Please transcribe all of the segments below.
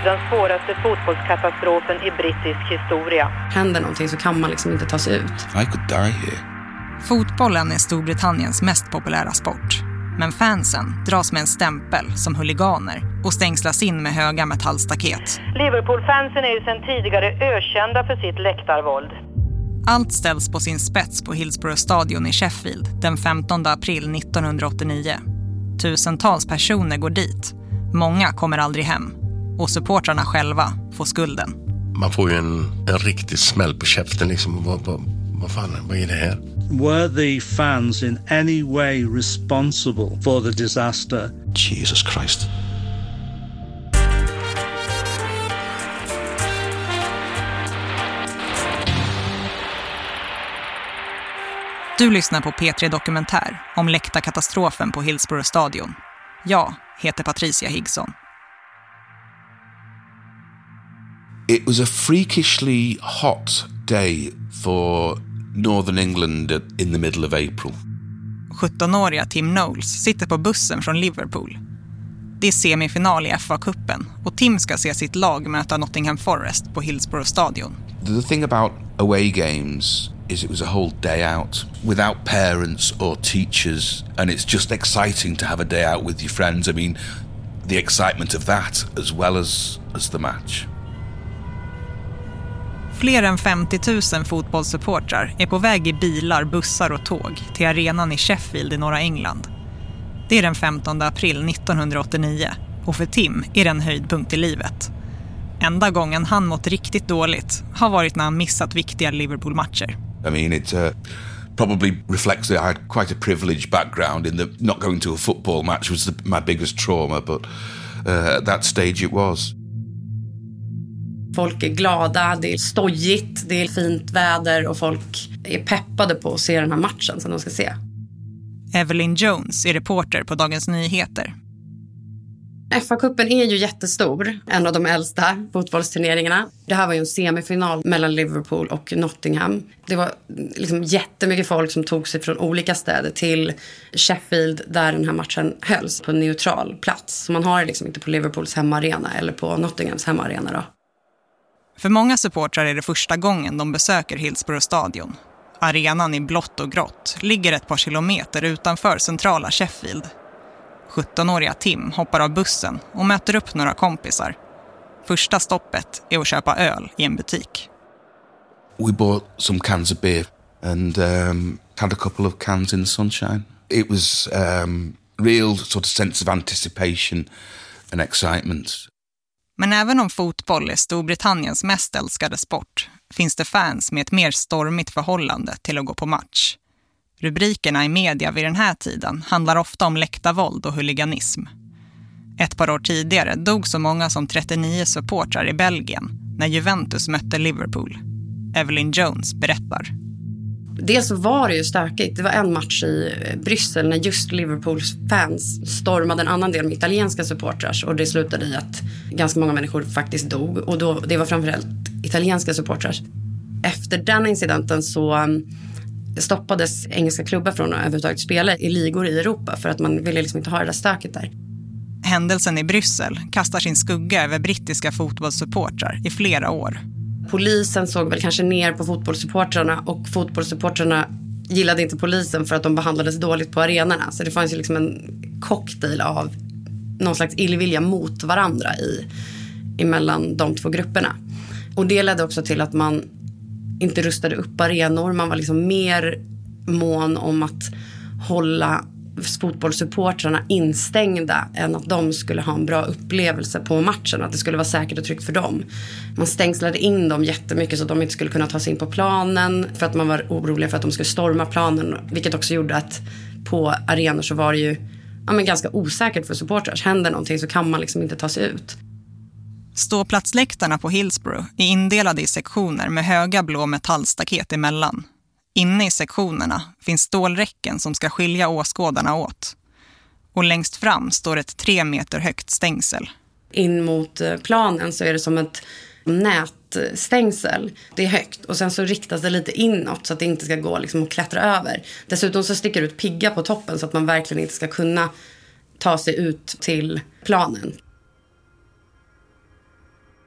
den svåraste fotbollskatastrofen i brittisk historia. Händer någonting så kan man liksom inte ta sig ut. I could die here. Fotbollen är Storbritanniens mest populära sport. Men fansen dras med en stämpel som huliganer och stängslas in med höga metallstaket. Liverpool-fansen är ju sedan tidigare ökända för sitt läktarvåld. Allt ställs på sin spets på Hillsborough Stadion i Sheffield den 15 april 1989. Tusentals personer går dit. Många kommer aldrig hem. Och supportrarna själva får skulden. Man får ju en riktig smäll på käften liksom. Vad är det här? Were the fans in any way responsible for the disaster? Jesus Christ. Du lyssnar på P3 Dokumentär om läktarkatastrofen på Hillsborough Stadion. Jag heter Patricia Higgson. It was a freakishly hot day for Northern England in the middle of April. 17-åriga Tim Knowles sitter på bussen från Liverpool. Det är semifinal i FA-cupen och Tim ska se sitt lag möta Nottingham Forest på Hillsborough Stadion. The thing about away games is it was a whole day out without parents or teachers, and it's just exciting to have a day out with your friends. I mean, the excitement of that as well as the match. Fler än 50 000 fotbollssupportrar är på väg i bilar, bussar och tåg till arenan i Sheffield i norra England. Det är den 15 april 1989 och för Tim är det en höjdpunkt i livet. Enda gången han mått riktigt dåligt har varit när han missat viktiga Liverpool-matcher. I mean, it probably reflects that I had quite a privileged background in the not going to a football match was my biggest trauma, but at that stage it was. Folk är glada, det är stojigt, det är fint väder och folk är peppade på att se den här matchen som de ska se. Evelyn Jones är reporter på Dagens Nyheter. FA-cupen är ju jättestor, en av de äldsta fotbollsturneringarna. Det här var ju en semifinal mellan Liverpool och Nottingham. Det var liksom jättemycket folk som tog sig från olika städer till Sheffield där den här matchen hölls på en neutral plats. Så man har det liksom inte på Liverpools hemmaarena eller på Nottinghams hemmaarena då. För många supportrar är det första gången de besöker Hillsborough Stadion. Arenan i blått och grått ligger ett par kilometer utanför centrala Sheffield. 17-åriga Tim hoppar av bussen och möter upp några kompisar. Första stoppet är att köpa öl i en butik. We bought some cans of beer and had a couple of cans in the sunshine. It was real sort of sense of anticipation and excitement. Men även om fotboll är Storbritanniens mest älskade sport finns det fans med ett mer stormigt förhållande till att gå på match. Rubrikerna i media vid den här tiden handlar ofta om läktarvåld och huliganism. Ett par år tidigare dog så många som 39 supportrar i Belgien när Juventus mötte Liverpool. Evelyn Jones berättar. Dels så var det ju stökigt. Det var en match i Bryssel när just Liverpools fans stormade en annan del med italienska supportrar. Och det slutade i att ganska många människor faktiskt dog. Och då, det var framförallt italienska supportrar. Efter den incidenten så stoppades engelska klubbar från att överhuvudtaget spela i ligor i Europa. För att man ville liksom inte ha det där stöket där. Händelsen i Bryssel kastar sin skugga över brittiska fotbollssupportrar i flera år. Polisen såg väl kanske ner på fotbollssupportrarna och fotbollssupportrarna gillade inte polisen för att de behandlades dåligt på arenorna. Så det fanns ju liksom en cocktail av någon slags illvilja mot varandra emellan de två grupperna. Och det ledde också till att man inte rustade upp arenor. Man var liksom mer mån om att hålla fotbollssupportrarna instängda än att de skulle ha en bra upplevelse på matchen, att det skulle vara säkert och tryggt för dem. Man stängslade in dem jättemycket så att de inte skulle kunna ta sig in på planen för att man var orolig för att de skulle storma planen, vilket också gjorde att på arenor så var det ju ganska osäkert för supportrar. Händer någonting så kan man liksom inte ta sig ut. Ståplatsläktarna på Hillsborough är indelade i sektioner med höga blå metallstaket emellan. Inne i sektionerna finns stålräcken som ska skilja åskådarna åt. Och längst fram står ett 3 meter högt stängsel. In mot planen så är det som ett nätstängsel. Det är högt och sen så riktas det lite inåt så att det inte ska gå liksom att klättra över. Dessutom så sticker det ut pigga på toppen så att man verkligen inte ska kunna ta sig ut till planen.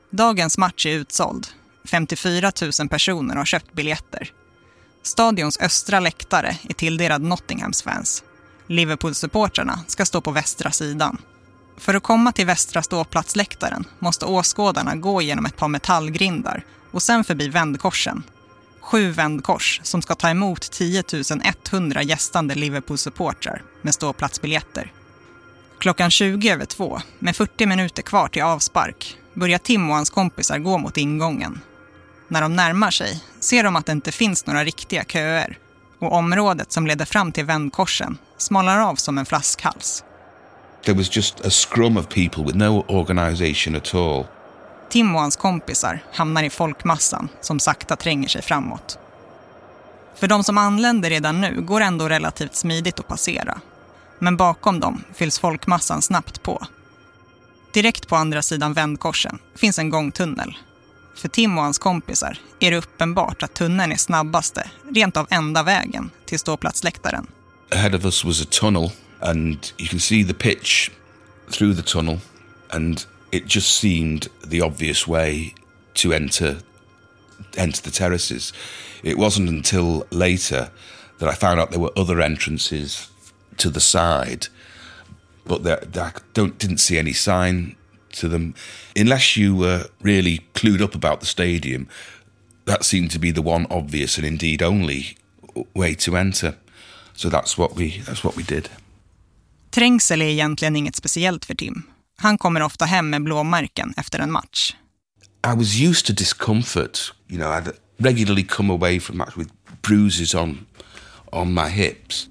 Dagens match är utsåld. 54 000 personer har köpt biljetter. Stadions östra läktare är tilldelad Nottinghams fans. Liverpool-supportrarna ska stå på västra sidan. För att komma till västra ståplatsläktaren måste åskådarna gå genom ett par metallgrindar och sen förbi vändkorsen. 7 vändkors som ska ta emot 10 100 gästande Liverpool-supportrar med ståplatsbiljetter. Klockan 2:20, med 40 minuter kvar till avspark, börjar Tim och hans kompisar gå mot ingången. När de närmar sig ser de att det inte finns några riktiga köer och området som leder fram till vändkorsen smalnar av som en flaskhals. There was just a scrum of people with no organisation at all. Tim och hans kompisar hamnar i folkmassan som sakta tränger sig framåt. För de som anländer redan nu går ändå relativt smidigt att passera. Men bakom dem fylls folkmassan snabbt på. Direkt på andra sidan vändkorsen finns en gångtunnel. För Tim och hans kompisar är det uppenbart att tunneln är snabbaste, rent av enda vägen till ståplatsläktaren. Ahead of us was a tunnel and you can see the pitch through the tunnel and it just seemed the obvious way to enter the terraces. It wasn't until later that I found out there were other entrances to the side, but I didn't see any sign to them. Unless you were really clued up about the stadium, that seemed to be the one obvious and indeed only way to enter. So that's what we did. Trängsel är egentligen inget speciellt för Tim. Han kommer ofta hem med blåmärken efter en match. I was used to discomfort. You know, I'd regularly come away from match with bruises on my hips.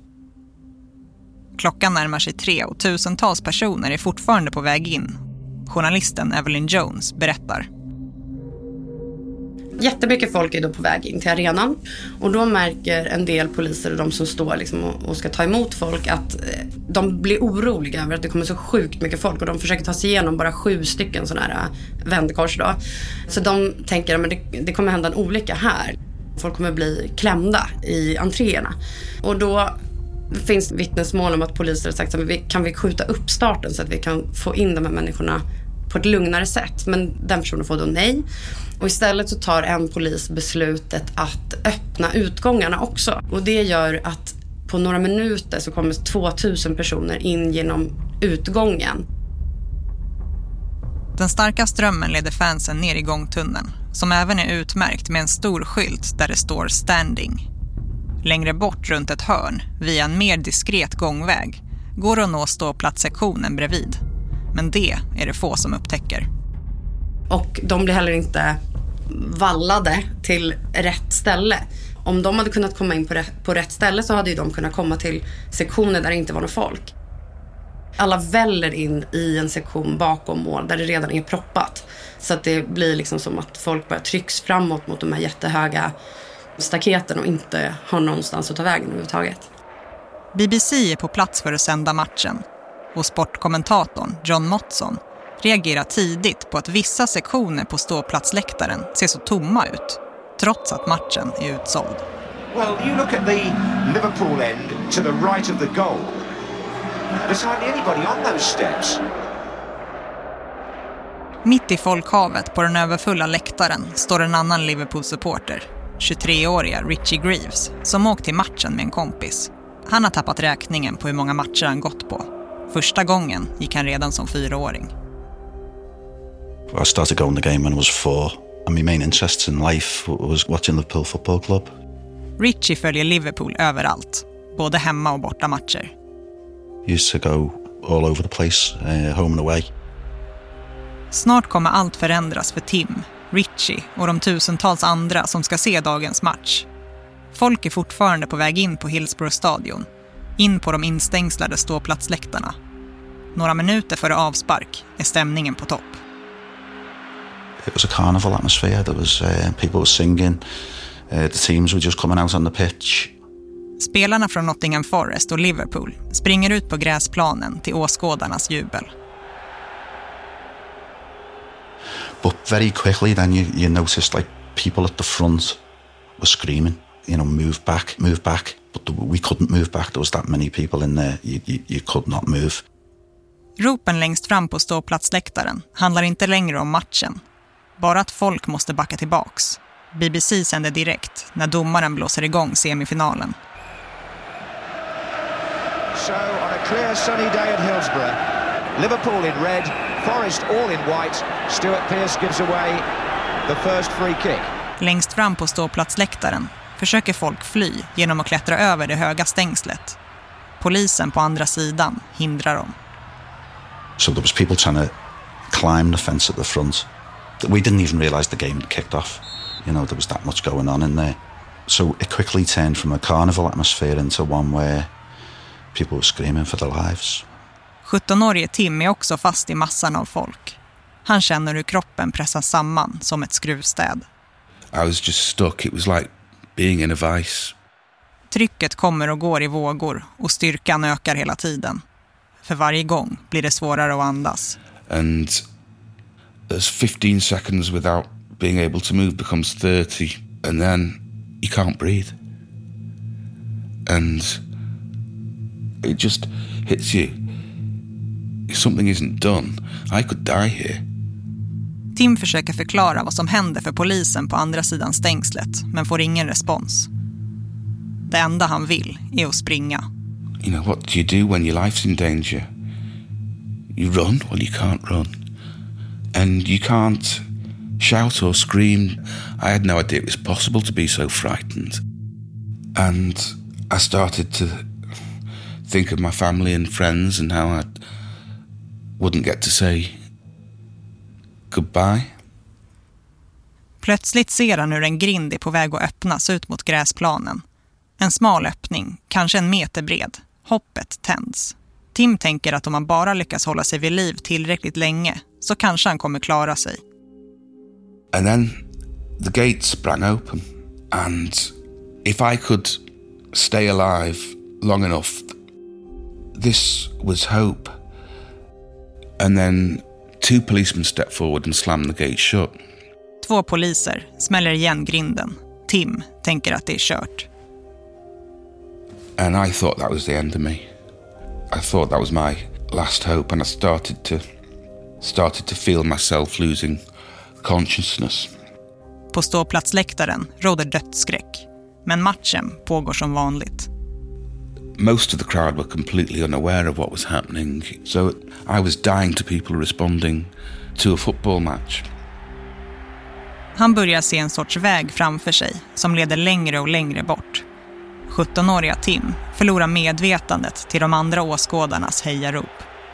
Klockan närmar sig 3 och tusentals personer är fortfarande på väg in. Journalisten Evelyn Jones berättar. Jättemycket folk är då på väg in till arenan och då märker en del poliser och de som står liksom och ska ta emot folk att de blir oroliga över att det kommer så sjukt mycket folk och de försöker ta sig igenom bara 7 stycken sådana här vändkors då. Så de tänker att det kommer hända en olycka här. Folk kommer bli klämda i entréerna. Och då finns vittnesmål om att poliser har sagt att kan vi skjuta upp starten så att vi kan få in de här människorna på ett lugnare sätt. Men den personen får då nej. Och istället så tar en polis beslutet att öppna utgångarna också. Och det gör att på några minuter så kommer 2000 personer in genom utgången. Den starka strömmen leder fansen ner i gångtunneln, som även är utmärkt med en stor skylt där det står standing. Längre bort runt ett hörn, via en mer diskret gångväg, går att nå ståplatssektionen bredvid. Men det är det få som upptäcker. Och de blir heller inte vallade till rätt ställe. Om de hade kunnat komma in på rätt ställe så hade ju de kunnat komma till sektioner där det inte var någon folk. Alla väller in i en sektion bakom mål där det redan är proppat. Så att det blir liksom som att folk bara trycks framåt mot de här jättehöga staketen och inte har någonstans att ta vägen överhuvudtaget. BBC är på plats för att sända matchen. Och sportkommentatorn John Motson reagerar tidigt på att vissa sektioner på ståplatsläktaren ser så tomma ut, trots att matchen är utsåld. Well, you look at the Liverpool end to the right of the goal. There's hardly anybody on those steps. Mitt i folkhavet på den överfulla läktaren står en annan Liverpool-supporter, 23-åriga Richie Greaves, som åkt till matchen med en kompis. Han har tappat räkningen på hur många matcher han gått på. Första gången gick han redan som 4-åring. I started going to the game when I was 4 and my main interest in life was watching Liverpool Football Club. Richie följer Liverpool överallt, både hemma och borta matcher. Used to go all over the place, home and away. Snart kommer allt förändras för Tim, Richie och de tusentals andra som ska se dagens match. Folk är fortfarande på väg in på Hillsborough stadion, in på de instängslade ståplatsläktarna. Några minuter före avspark är stämningen på topp. It was a carnival atmosphere. There was people were singing. The teams were just coming out on the pitch. Spelarna från Nottingham Forest och Liverpool springer ut på gräsplanen till åskådarnas jubel. But very quickly then you noticed like people at the front were screaming, move back. But we couldn't move back. There was that many people in there. You could not move. Ropen längst fram på ståplatsläktaren handlar inte längre om matchen. bara att folk måste backa tillbaks. BBC sänder direkt när domaren blåser igång semifinalen. So on a clear sunny day at Hillsborough, Liverpool in red, Forest all in white, Stuart Pearce gives away the first free kick. Längst fram på ståplatsläktaren försöker folk fly genom att klättra över det höga stängslet. Polisen på andra sidan hindrar dem. So there was people trying to climb the fence at the front. We didn't even realise the game had kicked off. You know, there was that much going on in there. So it quickly turned from a carnival atmosphere into one where people were screaming for their lives. 17-årige Tim är också fast i massan av folk. Han känner hur kroppen pressas samman som ett skruvstäd. I was just stuck. It was like being in a vice. Trycket kommer och går i vågor och styrkan ökar hela tiden. För varje gång blir det svårare att andas. And there's 15 seconds without being able to move becomes 30. And then you can't breathe. And it just hits you. If something isn't done, I could die here. Tim försöker förklara vad som händer för polisen på andra sidan stängslet, men får ingen respons. Det enda han vill är att springa. You know, what do you do when your life's in danger? You run? Well, you can't run. And you can't shout or scream. I had no idea it was possible to be so frightened. And I started to think of my family and friends and how I wouldn't get to say goodbye. Plötsligt ser han hur en grind är på väg att öppnas ut mot gräsplanen. En smal öppning, kanske 1 meter bred. Hoppet tänds. Tim tänker att om han bara lyckas hålla sig vid liv tillräckligt länge så kanske han kommer klara sig. And then the gate sprang open, and if I could stay alive long enough, this was hope. And then 2 policemen stepped forward and slammed the gate shut. 2 poliser smäller igen grinden. Tim tänker att det är kört. And I thought that was the end of me. I thought that was my last hope, and I started to feel myself losing consciousness. På ståplatsläktaren råder dödsskräck, men matchen pågår som vanligt. Most of the crowd were completely unaware of what was happening, so I was dying to people responding to a football match. Han börjar se en sorts väg framför sig som leder längre och längre bort. 17-åriga Tim förlorar medvetandet till de andra åskådarnas hejarop.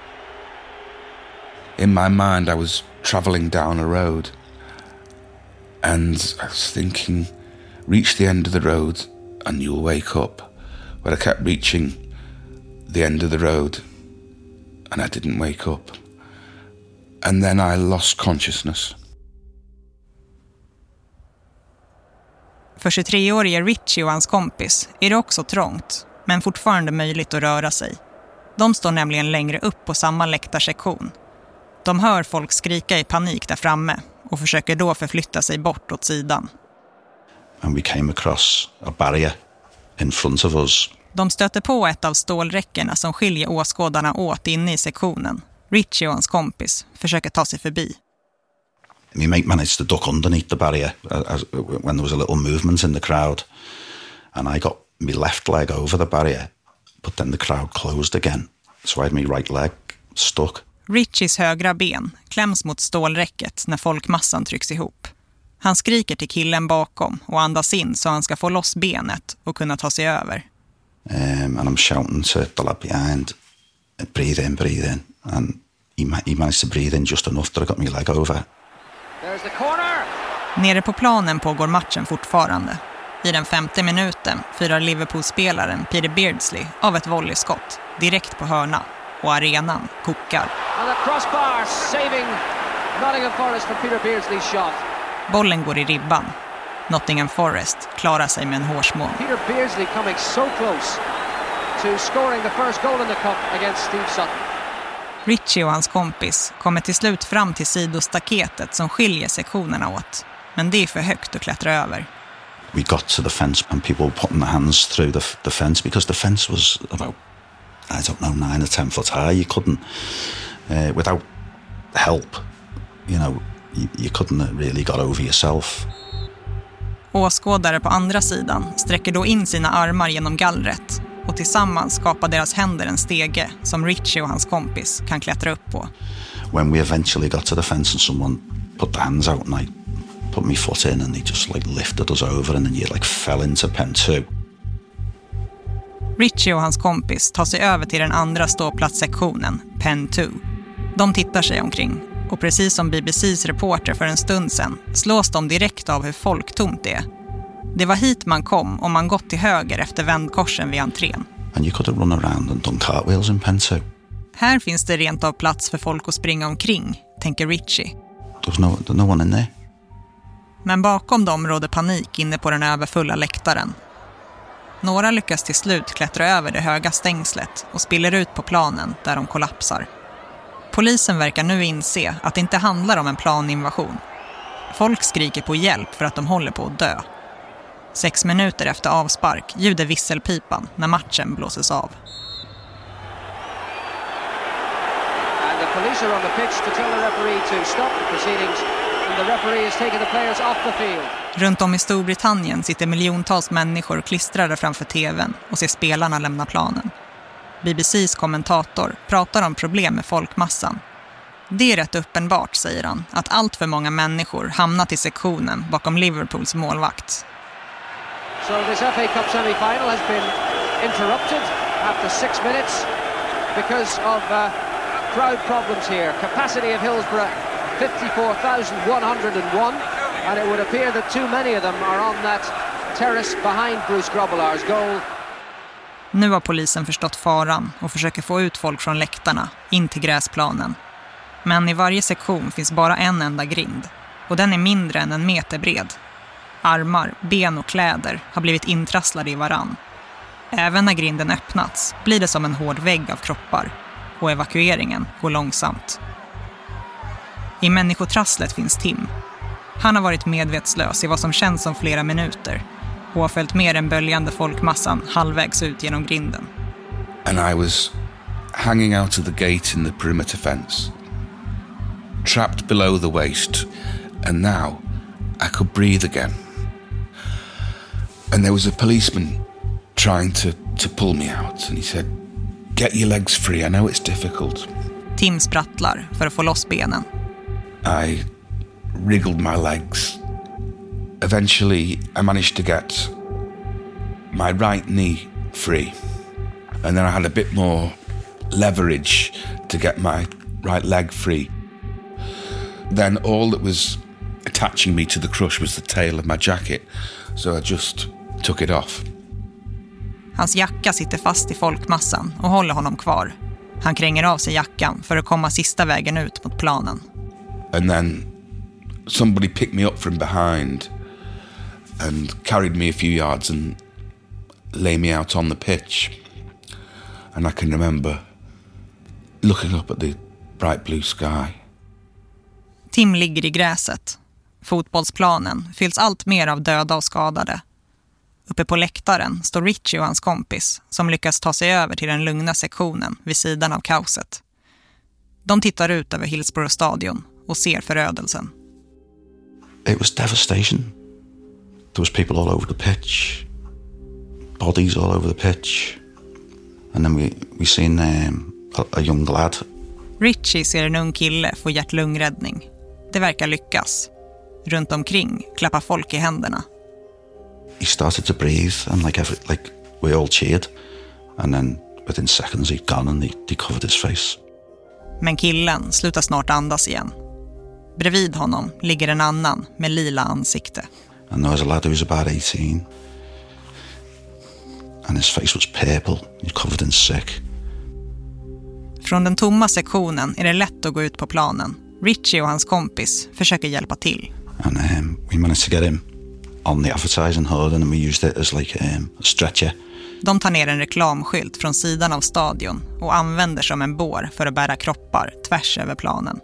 In my mind I was travelling down a road, and I was thinking, reach the end of the road and you'll wake up. But I kept reaching the end of the road and I didn't wake up. And then I lost consciousness. För 23-årige Richie och hans kompis är det också trångt, men fortfarande möjligt att röra sig. De står nämligen längre upp på samma läktarsektion. De hör folk skrika i panik där framme och försöker då förflytta sig bort åt sidan. And we came across a barrier in front of us. De stöter på ett av stålräckena som skiljer åskådarna åt inne i sektionen. Richie och hans kompis försöker ta sig förbi. My mate managed to duck underneath the barrier when there was a little movement in the crowd, and I got my left leg over the barrier, but then the crowd closed again, so I had my right leg stuck. Richies högra ben kläms mot stålräcket när folkmassan trycks ihop. Han skriker till killen bakom och andas in så han ska få loss benet och kunna ta sig över. And I'm shouting to the lad behind, breathe in, and he managed to breathe in just enough that I got my leg over. Nere på planen pågår matchen fortfarande. I den 5:e minuten firar Liverpool-spelaren Peter Beardsley av ett volleyskott direkt på hörna och arenan kokar. Bollen går i ribban. Nottingham Forest klarar sig med en hårsmån. Peter Beardsley coming so close to scoring the first goal in the cup against Steve Sutton. Richie och hans kompis kommer till slut fram till sidostaketet som skiljer sektionerna åt. Men det är för högt att klättra över. We got to the fence and people were putting their hands through the fence because the fence was about, I don't know, 9 or 10 foot high. You couldn't, without help, you know, you couldn't really got over yourself. Åskådare på andra sidan sträcker då in sina armar genom gallret och tillsammans skapar deras händer en stege som Richie och hans kompis kan klättra upp på. When we eventually got to the fence and someone put their hands out and I put my foot in and they just like lifted us over and then you like fell into pen 2. Richie och hans kompis tar sig över till den andra ståplatssektionen, pen 2. De tittar sig omkring och precis som BBCs reporter för en stund sedan slås de direkt av hur folktomt det är. Det var hit man kom om man gått till höger efter vändkorsen vid entrén. And you could have run around and done cartwheels in pen 2. Här finns det rent av plats för folk att springa omkring, tänker Richie. There's no one in there. Men bakom dem råder panik inne på den överfulla läktaren. Några lyckas till slut klättra över det höga stängslet och spiller ut på planen där de kollapsar. Polisen verkar nu inse att det inte handlar om en planinvasion. Folk skriker på hjälp för att de håller på att dö. 6 minuter efter avspark ljuder visselpipan när matchen blåses av. And the police are on the pitch to tell the referee to stop the proceedings. And the referee has taken the players off the field. Runt om i Storbritannien sitter miljontals människor klistrade framför tvn och ser spelarna lämna planen. BBCs kommentator pratar om problem med folkmassan. Det är rätt uppenbart, säger han, att allt för många människor hamnat i sektionen bakom Liverpools målvakt. So this FA Cup semi-final has been interrupted after 6 minutes because of crowd problems here. Capacity of Hillsborough 54,101, and it would appear that too many of them are on that terrace behind Bruce Grobbelaar's goal. Nu har polisen förstått faran och försöker få ut folk från läktarna in till gräsplanen. Men i varje sektion finns bara en enda grind och den är mindre än 1 meter bred. Armar, ben och kläder har blivit intrasslade i varann. Även när grinden öppnats blir det som en hård vägg av kroppar och evakueringen går långsamt. I människotrasslet finns Tim. Han har varit medvetslös i vad som känns som flera minuter och har följt med den böljande folkmassan halvvägs ut genom grinden. And I was hanging out of the gate in the perimeter fence, trapped below the waist, and now I could breathe again. And there was a policeman trying to pull me out, and he said, "Get your legs free, I know it's difficult." Tim sprattlar för att få loss benen. I wriggled my legs. Eventually, I managed to get my right knee free. And then I had a bit more leverage to get my right leg free. Then all that was attaching me to the crush was the tail of my jacket. So I just took it off. Hans jacka sitter fast i folkmassan och håller honom kvar. Han kränger av sig jackan för att komma sista vägen ut mot planen. And then somebody picked me up from behind and carried me a few yards and lay me out on the pitch. And I can remember looking up at the bright blue sky. Tim ligger i gräset. Fotbollsplanen fylls allt mer av döda och skadade. Uppe på läktaren står Richie och hans kompis som lyckas ta sig över till den lugna sektionen vid sidan av kaoset. De tittar ut över Hillsborough stadion och ser förödelsen. It was devastation. There was people all over the pitch, bodies all over the pitch, and then we seen a young lad. Richie ser en ung kille få hjärt-lungräddning. Det verkar lyckas. Runt omkring klappar folk i händerna. He started to breathe and like we all cheered, and then within seconds he'd gone and they covered his face. Men killen slutar snart andas igen. Bredvid honom ligger en annan med lila ansikte. And there was a lad who was about 18. And his face was purple, he's covered in sick. Från den tomma sektionen är det lätt att gå ut på planen. Richie och hans kompis försöker hjälpa till. And we managed to get him on the advertising hood and we used it as like a stretcher. De tar ner en reklamskylt från sidan av stadion och använder som en bår för att bära kroppar tvärs över planen.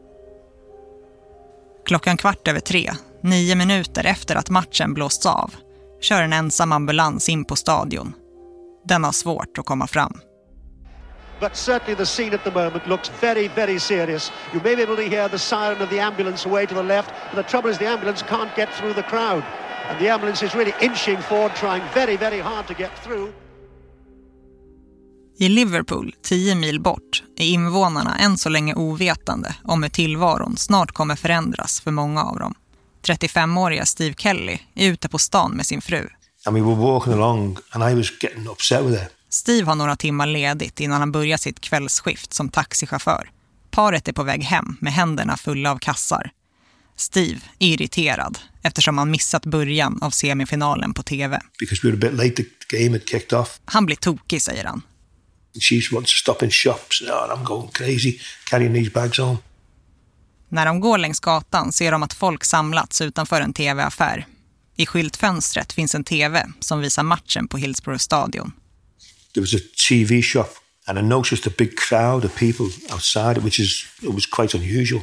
3:15, 9 minuter efter att matchen blåsts av, kör en ensam ambulans in på stadion. Den har svårt att komma fram. but certainly the scene at the moment looks very, very serious. You may be able to hear the siren of the ambulance away to the left, but the trouble is the ambulance can't get through the crowd. And the ambulance is really inching forward, trying very, very hard to get through. I Liverpool, 10 mil bort, är invånarna än så länge ovetande om hur tillvaron snart kommer förändras för många av dem. 35-åriga Steve Kelly är ute på stan med sin fru. And we were walking along and I was getting upset with her. Steve har några timmar ledigt innan han börjar sitt kvällsskift som taxichaufför. Paret är på väg hem med händerna fulla av kassar. Steve är irriterad eftersom han missat början av semifinalen på tv. Because we were a bit late, the game had kicked off. Han blir tokig, säger han. She wants to stop in shops. Oh, I'm going crazy, carrying these bags home. När de går längs gatan ser de att folk samlats utanför en tv-affär. I skyltfönstret finns en tv som visar matchen på Hillsborough Stadion. There was a TV shop and I noticed a big crowd of people outside, it was quite unusual.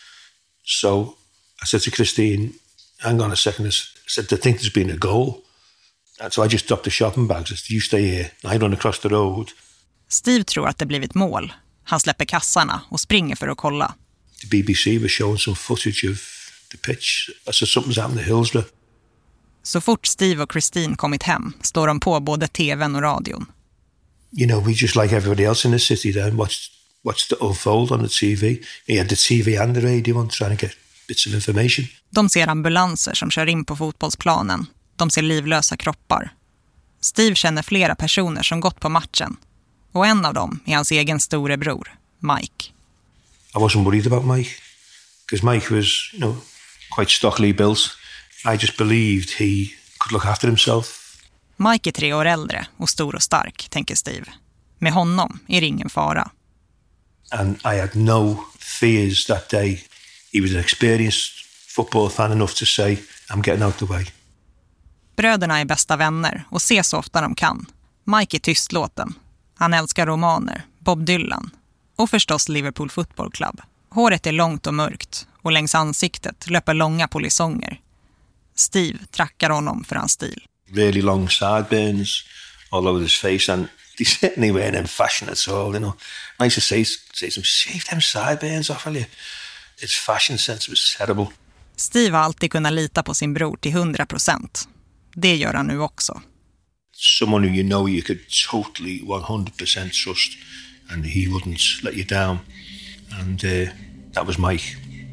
So I said to Christine, hang on a second, I said, I think there's been a goal. And so I just dropped the shopping bags. I said, you stay here. And I run across the road. Steve tror att det blivit mål. Han släpper kassarna och springer för att kolla. The BBC was showing some footage of the pitch. I said, something's happened to Hillsborough. Så fort Steve och Christine kommit hem står de på både tvn och radion. You know, we just like everybody else in the city then watched the unfold on the TV. He had the TV and the radio on trying to get bits of information. De ser ambulanser som kör in på fotbollsplanen. De ser livlösa kroppar. Steve känner flera personer som gått på matchen. Och en av dem är hans egen storebror, Mike. I wasn't worried about Mike. Because Mike was, quite stockily built. I just believed he could look after himself. Mike är 3 år äldre och stor och stark, tänker Steve. Med honom är det ingen fara. And I had no fears that day. He was an experienced football fan enough to say, I'm getting out the way. Bröderna är bästa vänner och ses så ofta de kan. Mike är tystlåten. Han älskar romaner, Bob Dylan och förstås Liverpool Football Club. Håret är långt och mörkt och längs ansiktet löper långa polisonger. Steve trackar honom för hans stil. Really long sideburns all over his face, and they certainly weren't in fashion at all, I used to say some, shave them sideburns off, will you? His fashion sense was terrible. Steve har alltid kunnat lita på sin bror till 100%. Det gör han nu också. Someone who you could totally 100% trust, and he wouldn't let you down, and that was Mike.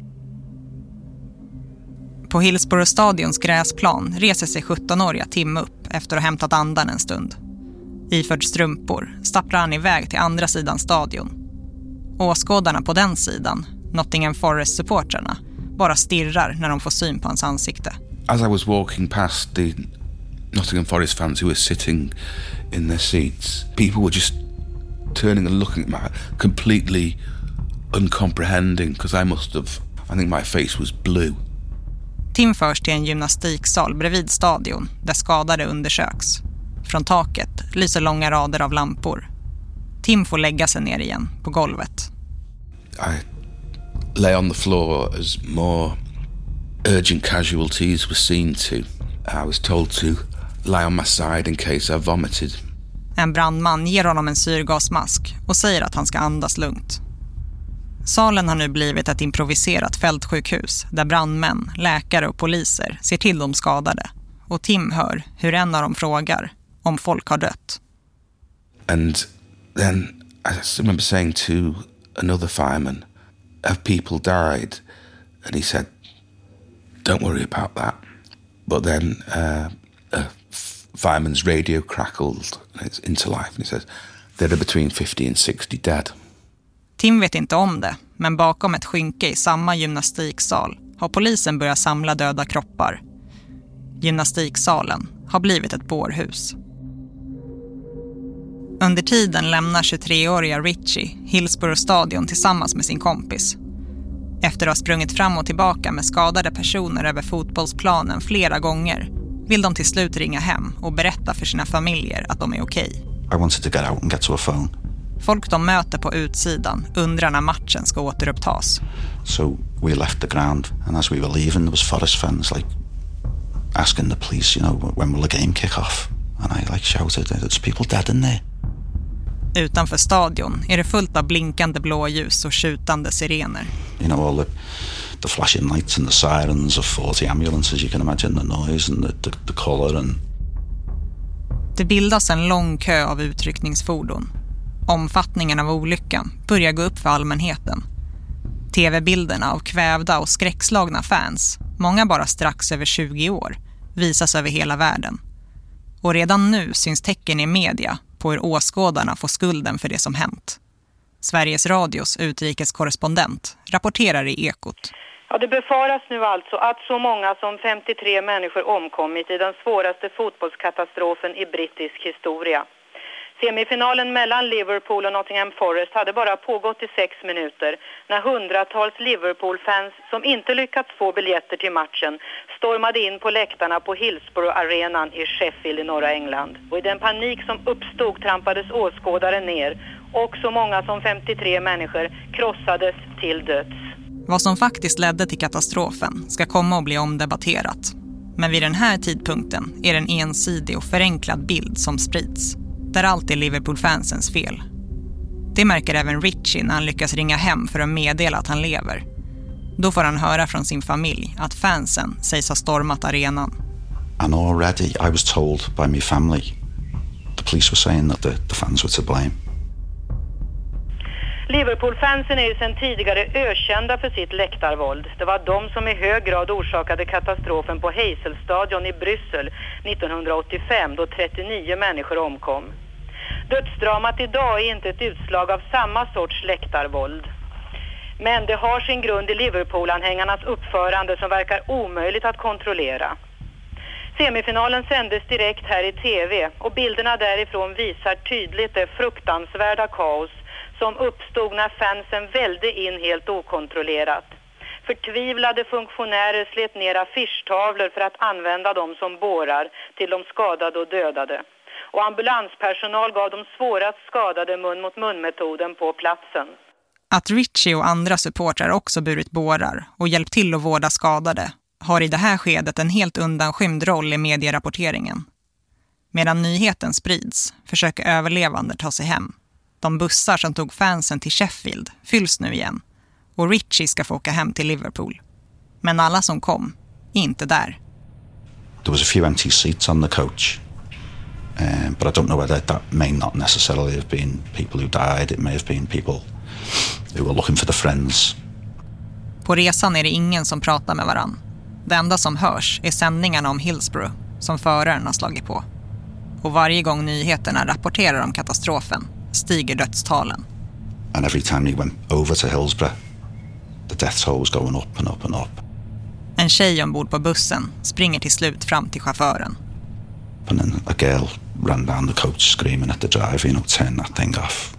På Hillsborough Stadions gräsplan reser sig 17-åriga Tim upp efter att ha hämtat andan en stund. Iförd strumpor stapplar han iväg till andra sidan stadion. Åskådarna på den sidan, Nottingham Forest-supportrarna, bara stirrar när de får syn på hans ansikte. As I was walking past the Nottingham Forest fans who were sitting in their seats, people were just turning and looking at me, completely uncomprehending, because I think my face was blue. Tim förs till en gymnastiksal bredvid stadion där skadade undersöks. Från taket lyser långa rader av lampor. Tim får lägga sig ner igen på golvet. I lay on the floor as more urgent casualties were seen to. I was told to lie on my side in case I vomited. En brandman ger honom en syrgasmask och säger att han ska andas lugnt. Salen har nu blivit ett improviserat fältsjukhus där brandmän, läkare och poliser ser till de skadade. Och Tim hör hur en av dem frågar om folk har dött. And then I remember saying to another fireman, have people died? And he said, don't worry about that. But then a fireman's radio crackled into life and he says, there are between 50 and 60 dead. Tim vet inte om det, men bakom ett skynke i samma gymnastiksal har polisen börjat samla döda kroppar. Gymnastiksalen har blivit ett bårhus. Under tiden lämnar 23-åriga Richie Hillsborough Stadion tillsammans med sin kompis. Efter att ha sprungit fram och tillbaka med skadade personer över fotbollsplanen flera gånger vill de till slut ringa hem och berätta för sina familjer att de är okej. I wanted to get out and get to a phone. Folk de möter på utsidan undrar när matchen ska återupptas. So we left the ground, and as we were leaving there was Forest fans asking the police, when will the game kick off? And I shouted, there's people dead in there. Utanför stadion är det fullt av blinkande blåljus och tjutande sirener. You know, all the flashing lights and the sirens of 40 ambulances, you can imagine the noise and the colour and... Det bildas en lång kö av utryckningsfordon. Omfattningen av olyckan börjar gå upp för allmänheten. TV-bilderna av kvävda och skräckslagna fans, många bara strax över 20 år, visas över hela världen. Och redan nu syns tecken i media på hur åskådarna får skulden för det som hänt. Sveriges Radios utrikeskorrespondent rapporterar i Ekot. Ja, det befaras nu alltså att så många som 53 människor omkommit i den svåraste fotbollskatastrofen i brittisk historia. Semifinalen mellan Liverpool och Nottingham Forest hade bara pågått i 6 minuter när hundratals Liverpool-fans som inte lyckats få biljetter till matchen stormade in på läktarna på Hillsborough-arenan i Sheffield i norra England. Och i den panik som uppstod trampades åskådare ner och så många som 53 människor krossades till döds. Vad som faktiskt ledde till katastrofen ska komma att bli omdebatterat. Men vid den här tidpunkten är det en ensidig och förenklad bild som sprids, där allt är Liverpool-fansens fel. Det märker även Richie när han lyckas ringa hem för att meddela att han lever. Då får han höra från sin familj att fansen sägs ha stormat arenan. And already I was told by my family, the police were saying that the fans were to blame. Liverpool-fansen är ju sedan tidigare ökända för sitt läktarvåld. Det var de som i hög grad orsakade katastrofen på Hazelstadion i Bryssel 1985 då 39 människor omkom. Dödsdramat idag är inte ett utslag av samma sorts läktarvåld. Men det har sin grund i Liverpool-anhängarnas uppförande som verkar omöjligt att kontrollera. Semifinalen sändes direkt här i TV och bilderna därifrån visar tydligt det fruktansvärda kaos som uppstod när fansen välde in helt okontrollerat. Förtvivlade funktionärer slet ner affischtavlor för att använda dem som bårar till de skadade och dödade. Och ambulanspersonal gav de svårast skadade mun-mot-mun-metoden på platsen. Att Richie och andra supportrar också burit bårar och hjälpt till att vårda skadade har i det här skedet en helt undanskymd roll i medierapporteringen. Medan nyheten sprids försöker överlevande ta sig hem. De bussar som tog fansen till Sheffield fylls nu igen och Richie ska få åka hem till Liverpool. Men alla som kom är inte där. There was a few empty seats on the coach, but I don't know whether that may not necessarily have been people who died. It may have been people who were looking for the friends. På resan är det ingen som pratar med varann. Det enda som hörs är sändningarna om Hillsborough som föraren har slagit på. Och varje gång nyheterna rapporterar om katastrofen stiger dödstalen. And every time we went over to Hillsborough, the death toll was going up and up and up. En tjej ombord på bussen springer till slut fram till chauffören. And then a girl ran down the coach screaming at the driver, you know, turn that thing off.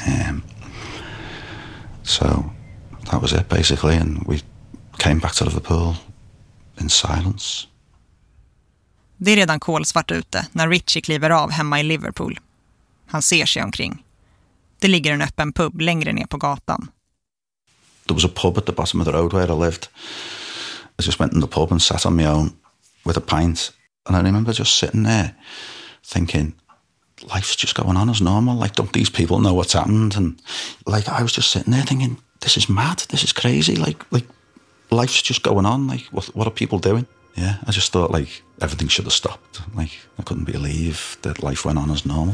So that was it basically, and we came back to Liverpool in silence. Det är redan kolsvart ute när Richie kliver av hemma i Liverpool. Han ser sig omkring. Det ligger en öppen pub längre ner på gatan. There was a pub at the bottom of the road where I lived. I just went in the pub and sat on my own with a pint. And I remember just sitting there thinking, life's just going on as normal. Like, don't these people know what's happened? And like, I was just sitting there thinking, this is mad. This is crazy. Like life's just going on. Like, what are people doing? Yeah, I just thought like everything should have stopped. Like, I couldn't believe that life went on as normal.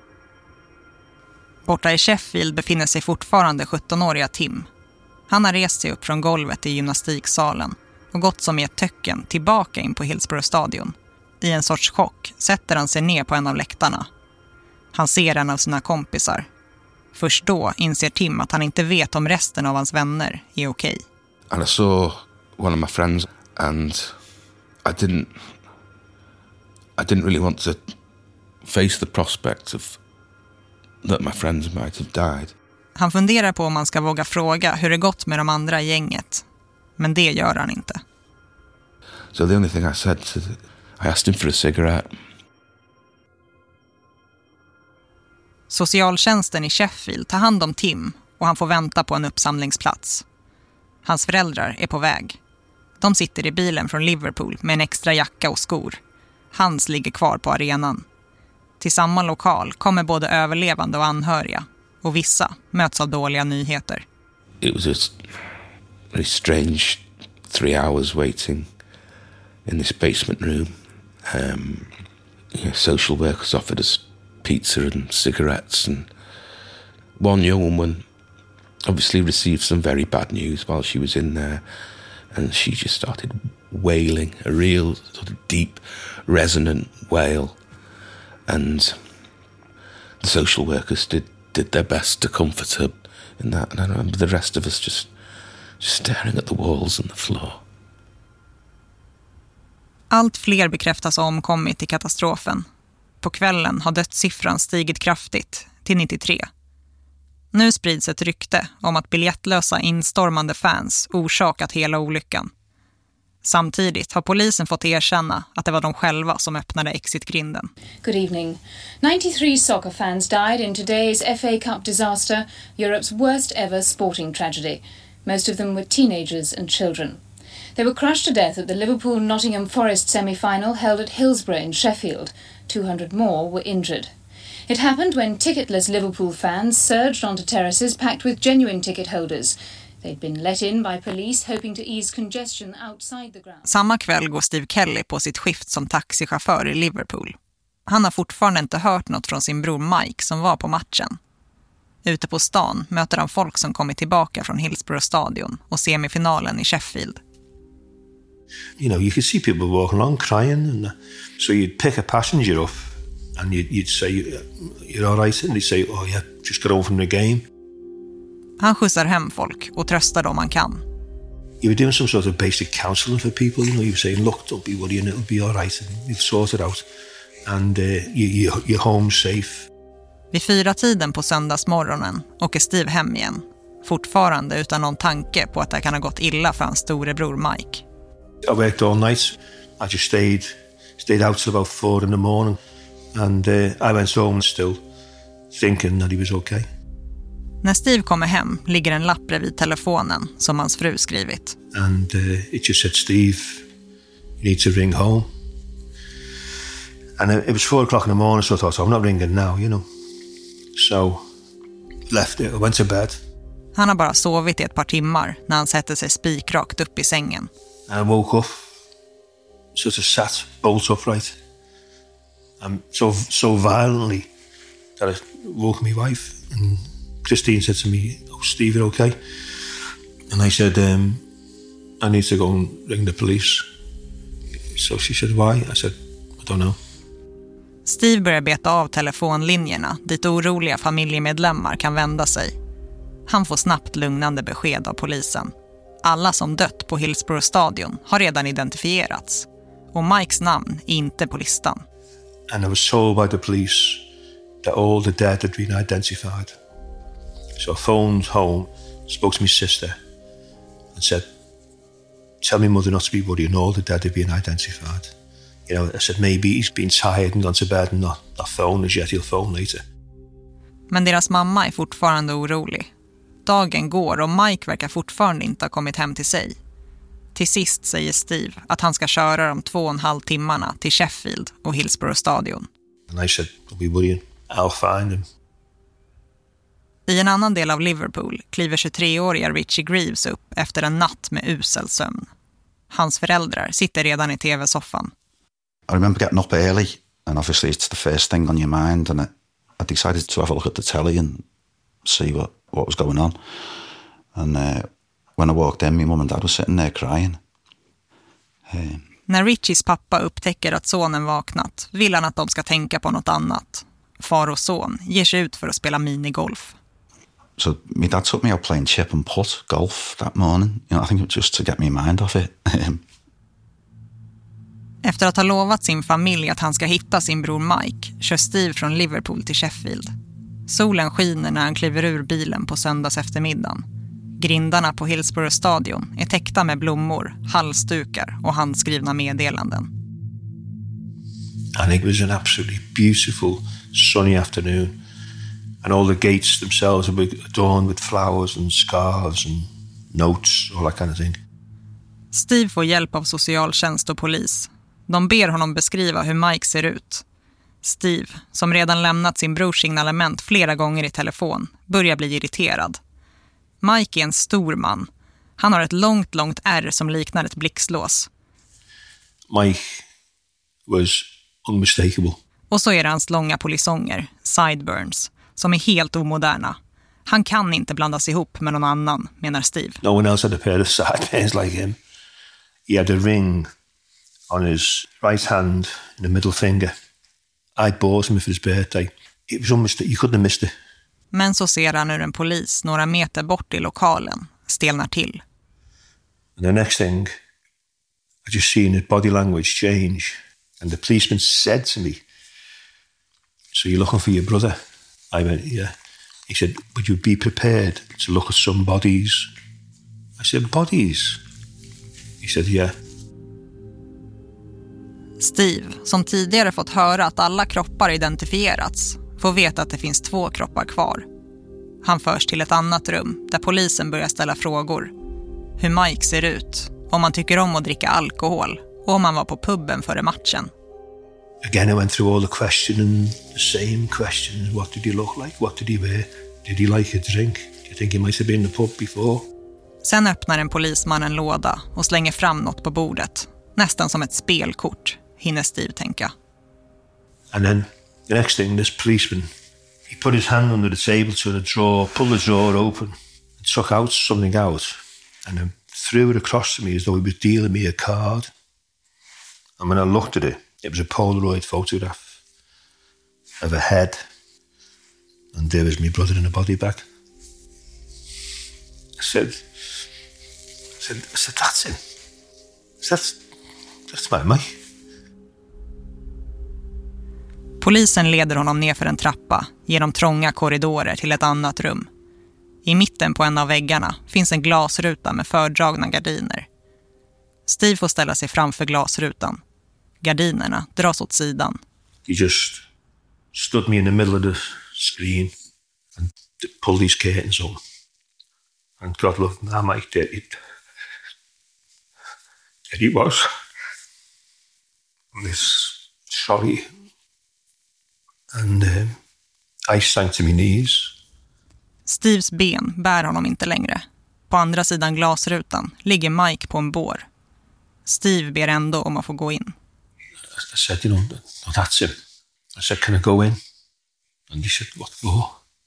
Borta i Sheffield befinner sig fortfarande 17-åriga Tim. Han har rest sig upp från golvet i gymnastiksalen och gått som i ett töcken tillbaka in på Hillsborough-stadion. I en sorts chock sätter han sig ner på en av läktarna. Han ser en av sina kompisar. Först då inser Tim att han inte vet om resten av hans vänner är okej. And I saw one of my friends and I didn't really want to face the prospect of that my friends might have died. Han funderar på om man ska våga fråga hur det gått med de andra i gänget. Men det gör han inte. So the only thing I said, I asked him for a cigarette. Socialtjänsten i Sheffield tar hand om Tim och han får vänta på en uppsamlingsplats. Hans föräldrar är på väg. De sitter i bilen från Liverpool med en extra jacka och skor. Hans ligger kvar på arenan. Till samma lokal kommer både överlevande och anhöriga, och vissa möts av dåliga nyheter. It was a very strange 3 hours waiting in this basement room. Social workers offered us pizza and cigarettes, and one young woman obviously received some very bad news while she was in there, and she just started wailing, a real sort of deep, resonant wail, and the social workers did their best to comfort her in that, and I remember the rest of us just staring at the walls and the floor. Allt fler bekräftas omkommit i katastrofen. På kvällen har dödssiffran stigit kraftigt till 93. Nu sprids ett rykte om att biljettlösa instormande fans orsakat hela olyckan. Samtidigt har polisen fått erkänna att det var de själva som öppnade exitgrinden. Good evening. 93 soccer fans died in today's FA Cup disaster, Europe's worst ever sporting tragedy. Most of them were teenagers and children. They were crushed to death at the Liverpool-Nottingham Forest semi-final held at Hillsborough in Sheffield. 200 more were injured. It happened when ticketless Liverpool fans surged onto terraces packed with genuine ticket holders. They'd been let in by police hoping to ease congestion outside the ground. Samma kväll går Steve Kelly på sitt skift som taxichaufför i Liverpool. Han har fortfarande inte hört något från sin bror Mike som var på matchen. Ute på stan möter han folk som kommit tillbaka från Hillsborough stadion och semifinalen i Sheffield. You know, you could see people walking along crying, and so you'd pick a passenger up and you'd say, you're all right, and they'd say, oh yeah, just got home from the game. Han skjutsar hem folk och tröstar dem han kan. You were doing some sort of basic counselling for people, you know, you were saying, look, don't be worrying, it'll be all right, and we'll sort it out, and you're home safe. Vid 4-tiden på söndagsmorgonen åker Steve hem igen, fortfarande utan någon tanke på att det kan ha gått illa för hans storebror Mike. I worked all night. I just stayed out till about 4 in the morning, and I went home still thinking that he was okay. När Steve kommer hem ligger en lapp bredvid telefonen som hans fru skrivit. And it just said, Steve, you need to ring home. And it was 4 o'clock in the morning, so I thought, I'm not ringing now, you know. So left it, I went to bed. Han har bara sovit i ett par timmar när han sätter sig spikrakt upp i sängen. And I woke up, sort of sat bolt upright, so violently that I woke my wife. And Christine said to me, oh, Steve, you're okay? And I said, I need to go and ring the police. So she said, why? I said, I don't know. Steve börjar beta av telefonlinjerna dit oroliga familjemedlemmar kan vända sig. Han får snabbt lugnande besked av polisen. Alla som dött på Hillsborough stadion har redan identifierats. Och Mikes namn är inte på listan. And I was told by the police that all the dead had been identified. So I phoned home, spoke to my sister and said, tell me mother not to be worried, all the dead have been identified. You know, I said maybe he's been tired and gone to bed and not phoned as yet, he'll phone later. Men deras mamma är fortfarande orolig. Dagen går och Mike verkar fortfarande inte ha kommit hem till sig. Till sist säger Steve att han ska köra de 2,5 timmarna till Sheffield och Hillsborough stadion. And I said, don't be worrying, I'll find him. I en annan del av Liverpool kliver 23-åriga Richie Greaves upp efter en natt med usel sömn. Hans föräldrar sitter redan i tv-soffan. I remember getting up early, and obviously it's the first thing on your mind, and I decided to have a look at the telly and see what was going on. And when I walked in, my mum and dad was sitting there crying. När Richies pappa upptäcker att sonen vaknat vill han att de ska tänka på något annat. Far och son ger sig ut för att spela minigolf. So my dad took me out playing chip and putt golf that morning. You know, I think it was just to get my mind off it. Efter att ha lovat sin familj att han ska hitta sin bror Mike kör Steve från Liverpool till Sheffield. Solen skiner när han kliver ur bilen på söndags eftermiddagen. Grindarna på Hillsborough stadion är täckta med blommor, halsdukar och handskrivna meddelanden. And it was an absolutely beautiful sunny afternoon. And all the gates themselves were adorned with flowers and scarves and notes, all that kind of thing. Steve får hjälp av socialtjänst och polis. De ber honom beskriva hur Mike ser ut. Steve, som redan lämnat sin brors signalement flera gånger i telefon, börjar bli irriterad. Mike är en stor man. Han har ett långt ärr som liknar ett blixtlås. Mike was unmistakable. Och så är det hans långa polisonger, sideburns, som är helt omoderna. Han kan inte blandas ihop med någon annan, menar Steve. No one else had a pair of sideburns like him. He had a ring on his right hand and the middle finger. I bought him for his birthday. It was almost, you couldn't have missed it. Men så ser han hur en polis några meter bort i lokalen stelnar till. And the next thing, I just seen his body language change. And the policeman said to me, "So you're looking for your brother?" I went, "Yeah." He said, "Would you be prepared to look at some bodies?" I said, "Bodies?" He said, "Yeah." Steve, som tidigare fått höra att alla kroppar identifierats, får veta att det finns 2 kroppar kvar. Han förs till ett annat rum där polisen börjar ställa frågor. Hur Mike ser ut, om han tycker om att dricka alkohol och om han var på puben före matchen. Again, I went through all the questions, the same questions. What did he look like? What did he wear? Did he like a drink? Do you think he might have been in the pub before? Sen öppnar en polisman en låda och slänger fram något på bordet. Nästan som ett spelkort, hinner Steve tänka. And then the next thing, this policeman, he put his hand under the table to the drawer, pulled the drawer open, and took out something out, and then threw it across to me as though he was dealing me a card. And when I looked at it, it was a Polaroid photograph of a head, and there was my brother in a body bag. I said, "That's him. That's my Mike." Polisen leder honom ner för en trappa, genom trånga korridorer till ett annat rum. I mitten på en av väggarna finns en glasruta med fördragna gardiner. Steve får ställa sig framför glasrutan. Gardinerna dras åt sidan. He just stood me in the middle of the screen and pulled these curtains up. And God love him, that Mike did it. There he was. This sorry. And I sank to my knees. Steves ben bär honom inte längre. På andra sidan glasrutan ligger Mike på en bår. Steve ber ändå om att få gå in. I said, "You know, that's him." I said, "Can I go in?" And he said, "What for?"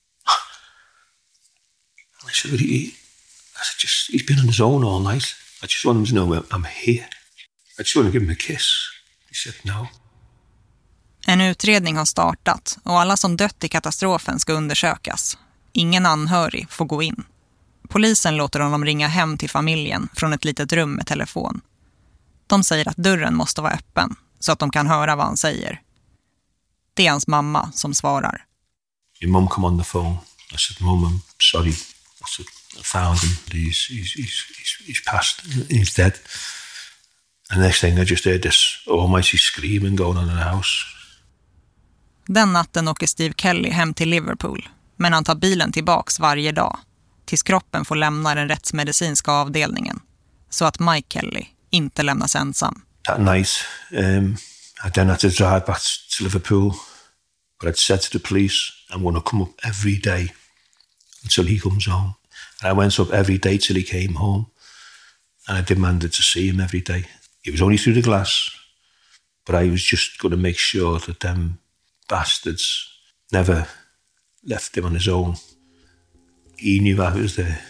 And I said, he's been on his own all night. I just want him to know I'm here. I just want to give him a kiss. He said, "No." En utredning har startat och alla som dött i katastrofen ska undersökas. Ingen anhörig får gå in. Polisen låter honom ringa hem till familjen från ett litet rum med telefon. De säger att dörren måste vara öppen så att de kan höra vad han säger. Det är hans mamma som svarar. Your mum come on the phone. I said, "Mum, I'm sorry." I said, "I found him. He's passed. He's dead." And the next thing I just heard this almighty screaming going on in the house. Den natten åker Steve Kelly hem till Liverpool, men han tar bilen tillbaks varje dag tills kroppen får lämna den rättsmedicinska avdelningen så att Mike Kelly inte lämnas ensam. That night, I then had to drive back to Liverpool, but I'd said to the police, "I'm going to come up every day until he comes home." And I went up every day till he came home, and I demanded to see him every day. It was only through the glass, but I was just going to make sure that them bastards never left him on his own. He knew I was there.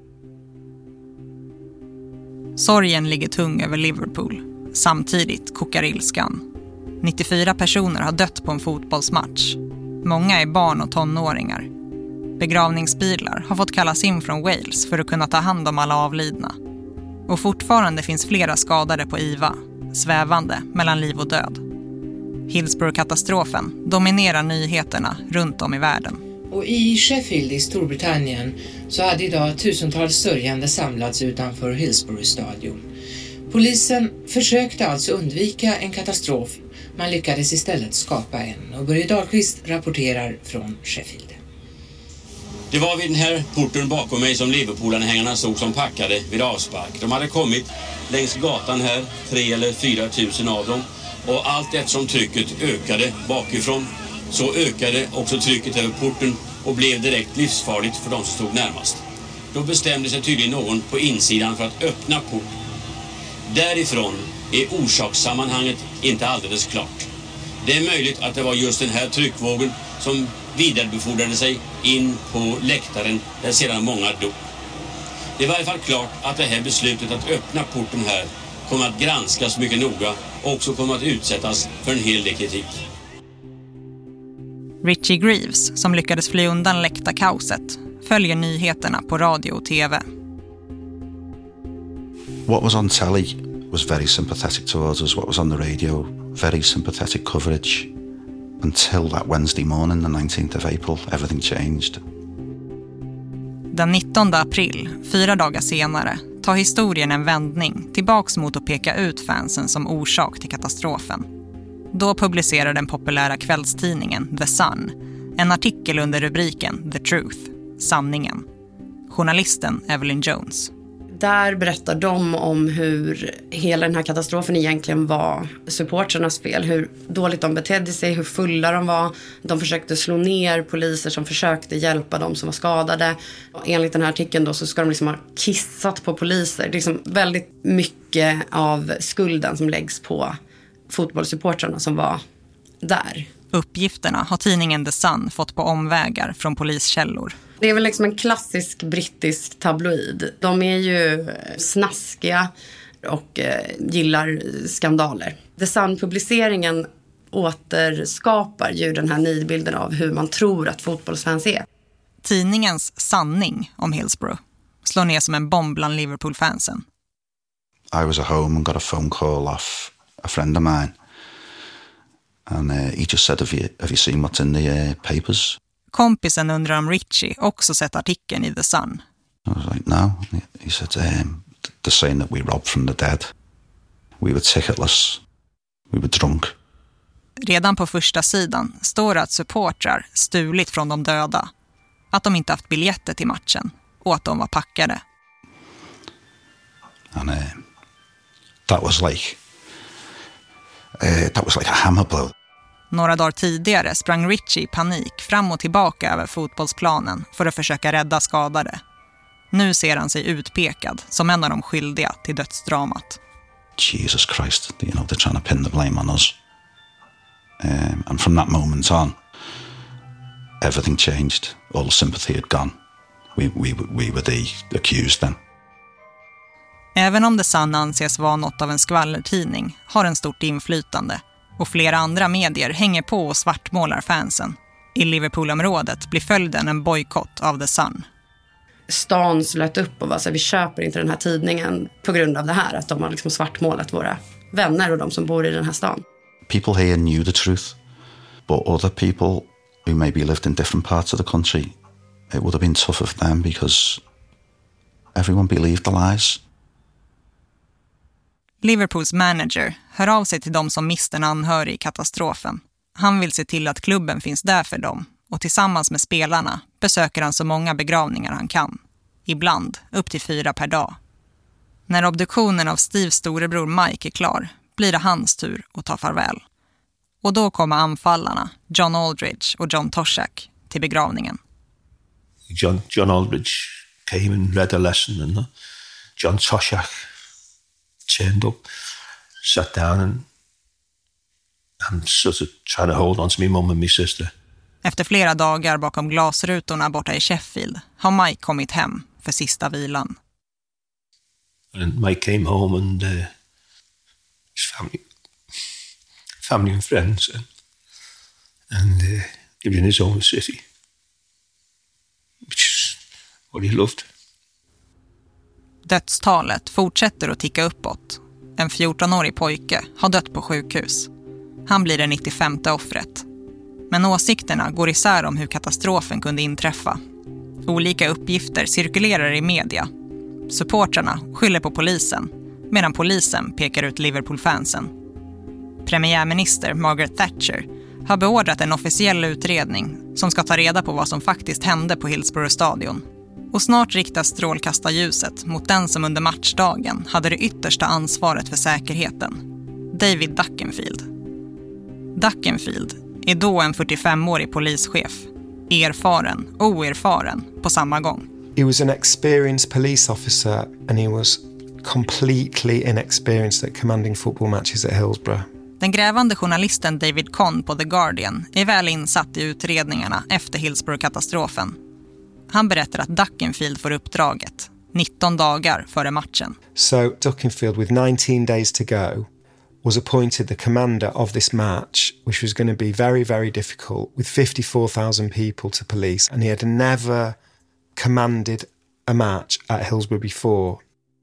Sorgen ligger tung över Liverpool. Samtidigt kokar ilskan. 94 personer har dött på en fotbollsmatch. Många är barn och tonåringar. Begravningsbilar har fått kallas in från Wales för att kunna ta hand om alla avlidna. Och fortfarande finns flera skadade på IVA, svävande mellan liv och död. Hillsborough-katastrofen dominerar nyheterna runt om i världen. Och i Sheffield i Storbritannien så hade idag tusentals sörjande samlats utanför Hillsborough-stadion. Polisen försökte alltså undvika en katastrof. Man lyckades istället skapa en. Och Börje Dahlqvist rapporterar från Sheffield. Det var vid den här porten bakom mig som Liverpool-anhängarna såg som packade vid avspark. De hade kommit längs gatan här, 3 eller 4 tusen av dem. och allt eftersom trycket ökade bakifrån så ökade också trycket över porten och blev direkt livsfarligt för de som stod närmast. Då bestämde sig tydligen någon på insidan för att öppna porten. Därifrån är orsakssammanhanget inte alldeles klart. Det är möjligt att det var just den här tryckvågen som vidarebefordrade sig in på läktaren där sedan många dog. Det är i varje fall klart att det här beslutet att öppna porten här kommer att granskas mycket noga och också kommer att utsättas för en hel del kritik. Richie Greaves, som lyckades fly undan läktarkaoset, följer nyheterna på radio och tv. What was on telly was very sympathetic towards us. What was on the radio, very sympathetic coverage. Until that Wednesday morning, the 19th of April, everything changed. Den 19 april, 4 dagar senare, tar historien en vändning tillbaks mot att peka ut fansen som orsak till katastrofen. Då publicerar den populära kvällstidningen The Sun en artikel under rubriken The Truth, sanningen. Journalisten Evelyn Jones. Där berättar de om hur hela den här katastrofen egentligen var supporternas fel. Hur dåligt de betedde sig, hur fulla de var. De försökte slå ner poliser som försökte hjälpa dem som var skadade. Och enligt den här artikeln då så ska de liksom ha kissat på poliser. Det är liksom väldigt mycket av skulden som läggs på fotbollssupportrarna som var där. Uppgifterna har tidningen The Sun fått på omvägar från poliskällor. Det är väl liksom en klassisk brittisk tabloid. De är ju snaskiga och gillar skandaler. The Sun-publiceringen återskapar ju den här nidbilden av hur man tror att fotbollsfans är. Tidningens sanning om Hillsborough slår ner som en bomb bland Liverpool-fansen. I was at home and got a phone call off a friend of mine. And he just said, have you seen what's in the papers? Kompisen undrar om Richie också sett artikeln i The Sun. I was like, no. He said, they're saying that we robbed from the dead. We were ticketless. We were drunk. Redan på första sidan står det att supportrar stulit från de döda. Att de inte haft biljetter till matchen och att de var packade. And that was like a hammer blow. Några dagar tidigare sprang Richie i panik fram och tillbaka över fotbollsplanen för att försöka rädda skadade. Nu ser han sig utpekad som en av de skyldiga till dödsdramat. Jesus Christ, they're trying to pin the blame on us. And from that moment on, everything changed. All sympathy had gone. We were the accused then. Även om The Sun anses vara något av en skvallertidning har den stort inflytande. Och flera andra medier hänger på och svartmålar fansen. I Liverpoolområdet blir följden en bojkott av The Sun. Stan slöt upp och var så här, vi köper inte den här tidningen på grund av det här. Att de har liksom svartmålat våra vänner och de som bor i den här stan. People here knew the truth. But other people who maybe lived in different parts of the country, it would have been tougher for them because everyone believed the lies. Liverpools manager hör av sig till de som miste en anhörig i katastrofen. Han vill se till att klubben finns där för dem och tillsammans med spelarna besöker han så många begravningar han kan. Ibland upp till 4 per dag. När obduktionen av Steves storebror Mike är klar blir det hans tur att ta farväl. Och då kommer anfallarna John Aldridge och John Toshak till begravningen. John Aldridge came and read a lesson and John Toshak turned up, sat down and sort of trying to hold on to my mum and my sister. Efter flera dagar bakom glasrutorna borta i Sheffield har Mike kommit hem för sista vilan. And Mike came home and his family and friends and lived in his own city, which is what he loved. Dödstalet fortsätter att ticka uppåt. En 14-årig pojke har dött på sjukhus. Han blir det 95:e offret. Men åsikterna går isär om hur katastrofen kunde inträffa. Olika uppgifter cirkulerar i media. Supportrarna skyller på polisen, medan polisen pekar ut Liverpool-fansen. Premiärminister Margaret Thatcher har beordrat en officiell utredning som ska ta reda på vad som faktiskt hände på Hillsborough stadion. Och snart riktas strålkastarljuset mot den som under matchdagen hade det yttersta ansvaret för säkerheten. David Duckenfield, Duckenfield är då en 45-årig polischef. Erfaren, oerfaren på samma gång. He was an experienced police officer and he was completely inexperienced at commanding football matches at Hillsborough. Den grävande journalisten David Conn på The Guardian är väl insatt i utredningarna efter Hillsborough-katastrofen. Han berättar att Duckenfield får uppdraget 19 dagar före matchen. So Duckenfield, with 19 days to go, was appointed the commander of this match, which was going to be very, very difficult, with 54,000 people to police, and he had never commanded a match at Hillsborough before.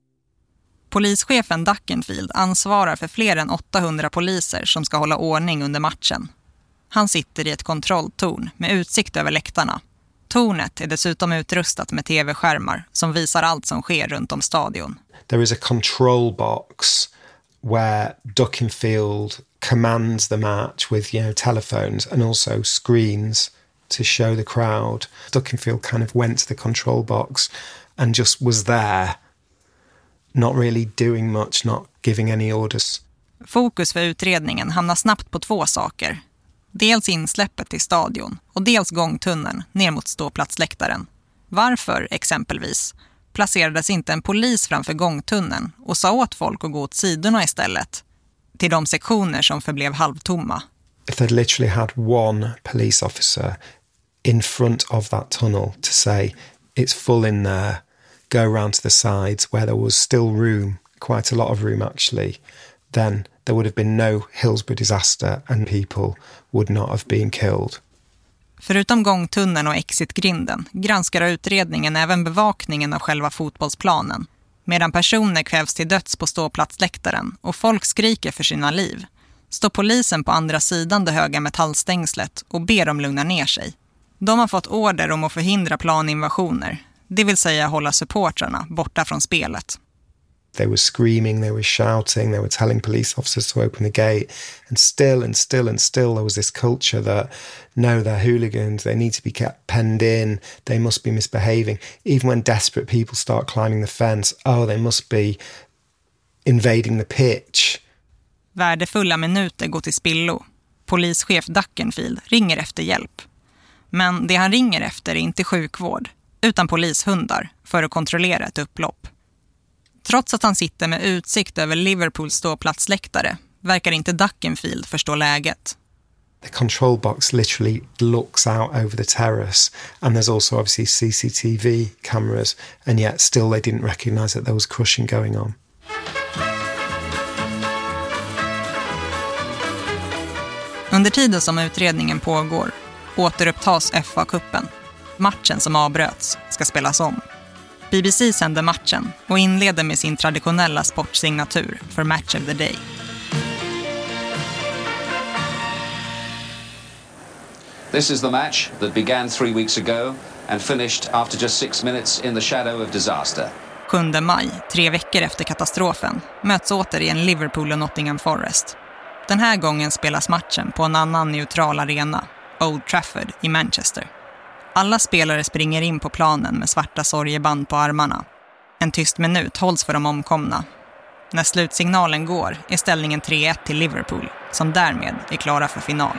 Polischefen Duckenfield ansvarar för fler än 800 poliser som ska hålla ordning under matchen. Han sitter i ett kontrolltorn med utsikt över läktarna. Tornet är dessutom utrustat med tv-skärmar som visar allt som sker runt om stadion. There is a control box where Duckenfield commands the match with, telephones and also screens to show the crowd. Duckenfield kind of went to the control box and just was there, not really doing much, not giving any orders. Fokus för utredningen hamnar snabbt på två saker. Dels insläppet till stadion och dels gångtunneln ner mot ståplatsläktaren. Varför, exempelvis, placerades inte en polis framför gångtunneln och sa åt folk att gå åt sidorna istället, till de sektioner som förblev halvtomma? If they'd literally had one police officer in front of that tunnel to say, it's full in there, go around to the sides where there was still room, quite a lot of room actually, then there would have been no Hillsborough disaster and people would not have been killed. Förutom gångtunneln och exitgrinden granskar utredningen även bevakningen av själva fotbollsplanen. Medan personer kvävs till döds på ståplatsläktaren och folk skriker för sina liv, står polisen på andra sidan det höga metallstängslet och ber dem lugna ner sig. De har fått order om att förhindra planinvasioner, det vill säga hålla supportrarna borta från spelet. They were screaming, they were shouting, they were telling police officers to open the gate. And still there was this culture that, no, they're hooligans, they need to be kept penned in, they must be misbehaving. Even when desperate people start climbing the fence, they must be invading the pitch. Värdefulla minuter går till spillo. Polischef Duckenfield ringer efter hjälp. Men det han ringer efter är inte sjukvård, utan polishundar för att kontrollera ett upplopp. Trots att han sitter med utsikt över Liverpools ståplatsläktare verkar inte Duckenfield förstå läget. The control box literally looks out over the terrace and there's also obviously CCTV cameras and yet still they didn't recognize that there was crushing going on. Under tiden som utredningen pågår återupptas FA-cupen. Matchen som avbröts ska spelas om. BBC sänder matchen och inleder med sin traditionella sportsignatur för Match of the Day. This is the match that began 3 weeks ago and finished after just 6 minutes in the shadow of disaster. 7 maj, 3 veckor efter katastrofen, möts återigen Liverpool och Nottingham Forest. Den här gången spelas matchen på en annan neutral arena, Old Trafford i Manchester. Alla spelare springer in på planen med svarta sorgeband på armarna. En tyst minut hålls för de omkomna. När slutsignalen går är ställningen 3-1 till Liverpool, som därmed är klara för final.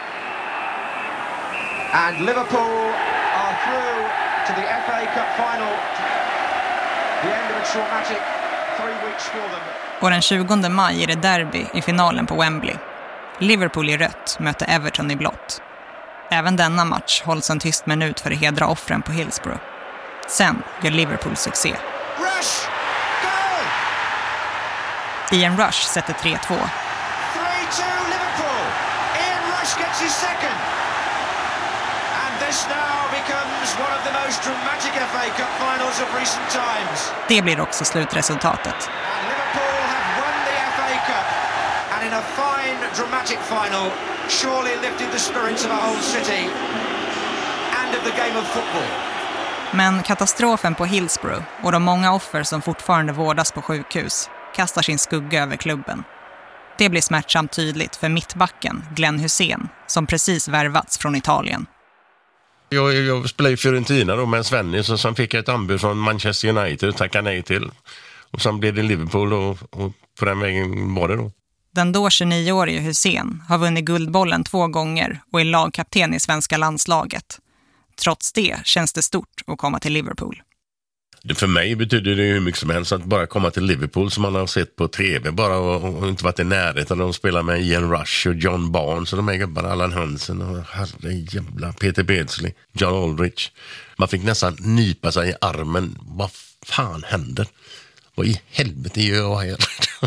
And Liverpool are through to the FA Cup final. The end of a traumatic 3 weeks for them. Och den 20 maj är det derby i finalen på Wembley. Liverpool i rött möter Everton i blått. Även denna match hålls en tyst minut för att hedra offren på Hillsborough. Sen gör Liverpool succé. Rush! Goal! Ian Rush sätter 3-2. 3-2 Liverpool. Ian Rush gets his second. And this now becomes one of the most dramatic FA Cup finals of recent times. Det blir också slutresultatet. And Liverpool have won the FA Cup. And in a fine dramatic final surely lifted the spirits of a whole city and of the game of football. Men katastrofen på Hillsborough och de många offer som fortfarande vårdas på sjukhus kastar sin skugga över klubben. Det blir smärtsamt tydligt för mittbacken Glenn Hussein som precis värvats från Italien. Jag spelade i Fiorentina då med en Svenny så som fick jag ett anbud från Manchester United och tackade nej till. Och sen blev det Liverpool och på den vägen var det då. Den då 29-årige Hussein har vunnit Guldbollen 2 gånger och är lagkapten i svenska landslaget. Trots det känns det stort att komma till Liverpool. För mig betyder det hur mycket som helst att bara komma till Liverpool som man har sett på tv bara och inte varit i närheten. De spelar med Ian Rush och John Barnes och de är gubbarna, Alan Hansen och herrejävla Peter Beardsley, John Aldrich. Man fick nästan nypa sig i armen. Vad fan händer? Vad i helvete gör jag här?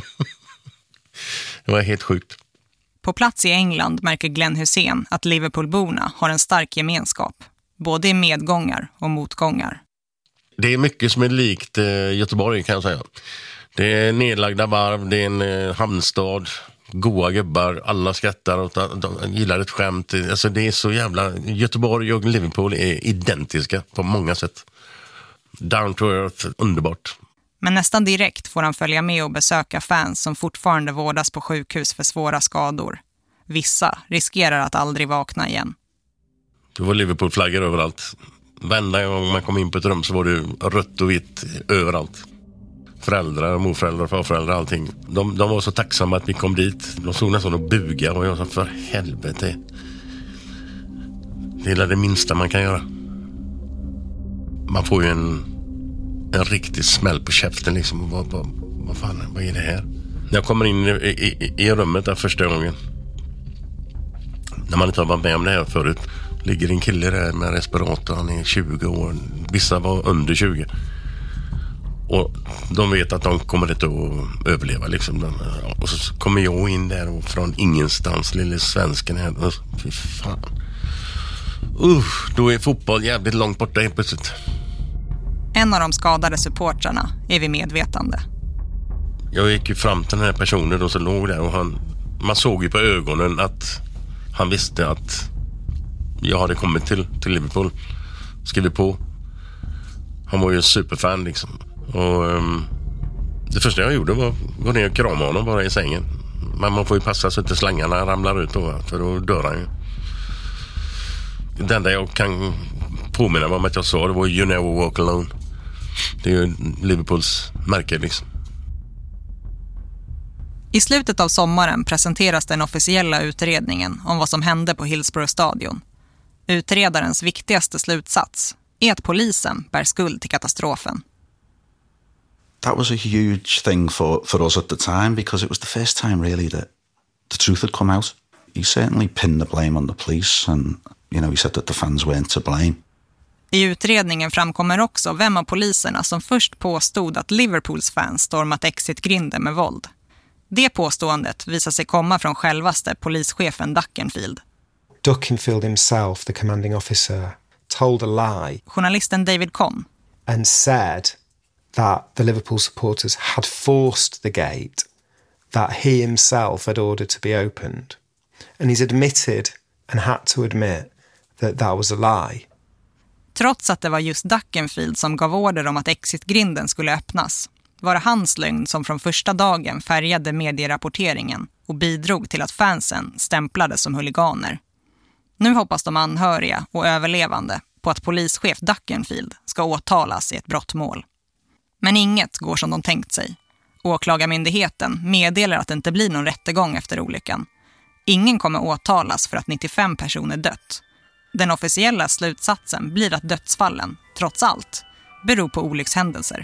Det var helt sjukt. På plats i England märker Glenn Hussein att Liverpoolborna har en stark gemenskap. Både i medgångar och motgångar. Det är mycket som är likt Göteborg kan jag säga. Det är nedlagda varv, det är en hamnstad, goa gubbar, alla skrattar och de gillar ett skämt. Alltså det är så jävla... Göteborg och Liverpool är identiska på många sätt. Down to earth, underbart. Men nästan direkt får han följa med och besöka fans som fortfarande vårdas på sjukhus för svåra skador. Vissa riskerar att aldrig vakna igen. Det var Liverpool-flaggor överallt. Varenda gång man kom in på ett rum så var det rött och vitt överallt. Föräldrar, morföräldrar, farföräldrar, allting. De var så tacksamma att vi kom dit. De såg nästan och buga och jag sa för helvete. Det är det minsta man kan göra. Man får ju en riktig smäll på käften liksom. Vad fan, vad är det här? När jag kommer in i rummet där första gången. När man inte har varit med om det här förut. Ligger en kille där med respirator, han är 20 år. Vissa var under 20. Och de vet att de kommer inte att överleva liksom. Och så kommer jag in där och från ingenstans, lille svensken här. Fy fan. Då är fotboll jävligt långt borta helt plötsligt. En av de skadade supportrarna är vid medvetande. Jag gick ju fram till den här personen och så låg där och man såg ju på ögonen att han visste att jag hade kommit till Liverpool, skrivit på. Han var ju en superfan liksom. Och det första jag gjorde var att gå ner och krama honom bara i sängen. Men man får ju passa så att inte slangarna ramlar ut då, för då dör han ju. Det enda jag kan påminna mig om att jag sa, det var You Never Walk Alone. Det är ju Liverpools märke liksom. I slutet av sommaren presenteras den officiella utredningen om vad som hände på Hillsborough stadion. Utredarens viktigaste slutsats är att polisen bär skuld till katastrofen. That was a huge thing for us at the time because it was the first time really that the truth had come out. He certainly pinned the blame on the police and he said that the fans weren't to blame. I utredningen framkommer också vem av poliserna som först påstod att Liverpools fans stormat exitgrinden med våld. Det påståendet visar sig komma från självaste polischefen Duckenfield. Duckenfield himself, the commanding officer, told a lie. Journalisten David Conn. And said that the Liverpool supporters had forced the gate, that he himself had ordered to be opened. And he's admitted and had to admit that was a lie. Trots att det var just Duckenfield som gav order om att exitgrinden skulle öppnas, var det hans lögn som från första dagen färgade medierapporteringen och bidrog till att fansen stämplades som huliganer. Nu hoppas de anhöriga och överlevande på att polischef Duckenfield ska åtalas i ett brottmål. Men inget går som de tänkt sig. Åklagarmyndigheten meddelar att det inte blir någon rättegång efter olyckan. Ingen kommer åtalas för att 95 personer dött. Den officiella slutsatsen blir att dödsfallen, trots allt, beror på olyckshändelser.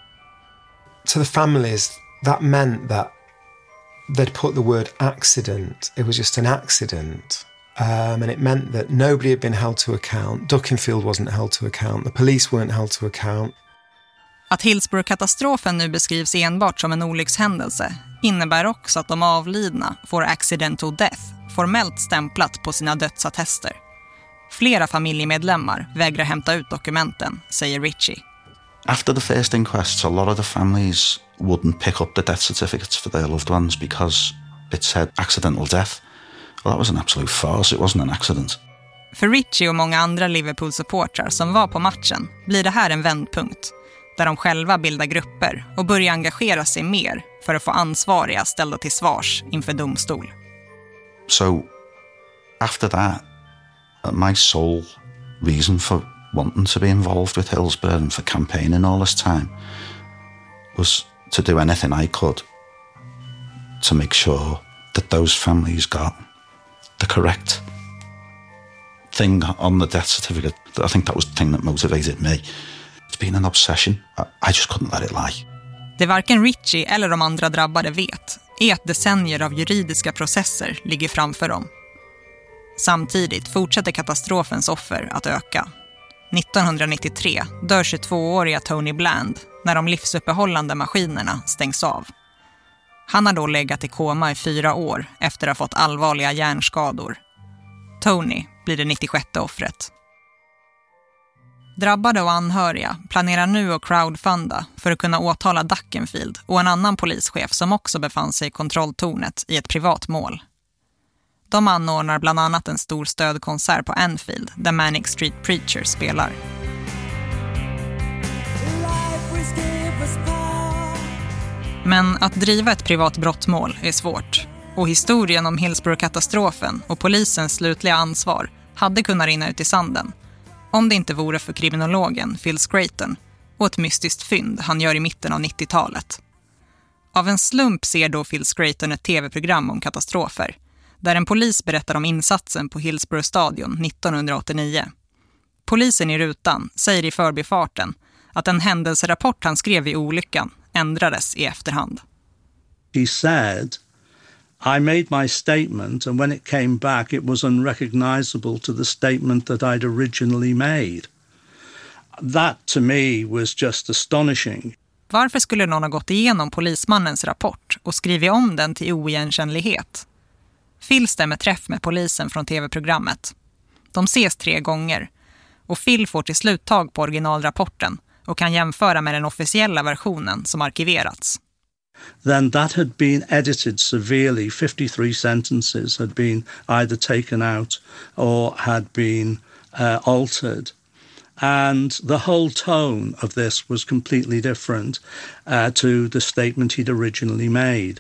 To the families, that meant that they'd put the word accident. It was just an accident. And it meant that nobody had been held to account. Duckenfield wasn't held to account. The police weren't held to account. Att Hillsborough-katastrofen nu beskrivs enbart som en olyckshändelse innebär också att de avlidna får accidental death formellt stämplat på sina dödsattester. Flera familjemedlemmar vägrar hämta ut dokumenten, säger Ritchie. After the first inquests, a lot of the families wouldn't pick up the death certificates for their loved ones because it said accidental death. Well, that was an absolute farce. It wasn't an accident. För Ritchie och många andra Liverpool-supportrar som var på matchen blir det här en vändpunkt där de själva bildar grupper och börjar engagera sig mer för att få ansvariga ställda till svars inför domstol. So, after that, my sole reason for wanting to be involved with Hillsborough and for campaigning all this time was to do anything I could to make sure that those families got the correct thing on the death certificate. I think that was the thing that motivated me. It's been an obsession. I just couldn't let it lie. Det varken Richie eller de andra drabbade vet är att decennier av juridiska processer ligger framför dem. Samtidigt fortsätter katastrofens offer att öka. 1993 dör 22-åriga Tony Bland när de livsuppehållande maskinerna stängs av. Han har då legat i koma i 4 år efter att ha fått allvarliga hjärnskador. Tony blir det 96:e offret. Drabbade och anhöriga planerar nu att crowdfunda för att kunna åtala Duckenfield och en annan polischef som också befann sig i kontrolltornet i ett privat mål. De anordnar bland annat en stor stödkonsert på Anfield där Manic Street Preachers spelar. Men att driva ett privat brottmål är svårt. Och historien om Hillsborough-katastrofen och polisens slutliga ansvar hade kunnat rinna ut i sanden. Om det inte vore för kriminologen Phil Scraton och ett mystiskt fynd han gör i mitten av 90-talet. Av en slump ser då Phil Scraton ett tv-program om katastrofer där en polis berättar om insatsen på Hillsborough stadion 1989. Polisen i rutan säger i förbifarten att en händelserapport han skrev i olyckan ändrades i efterhand. He said, I made my statement and when it came back it was unrecognizable to the statement that I'd originally made. That to me was just astonishing. Varför skulle någon ha gått igenom polismannens rapport och skrivit om den till oigenkännlighet? Phil stämmer träff med polisen från tv-programmet. De ses 3 gånger och Phil får till slut tag på originalrapporten och kan jämföra med den officiella versionen som arkiverats. Then that had been edited severely. 53 sentences had been either taken out or had been altered. And the whole tone of this was completely different to the statement he'd originally made.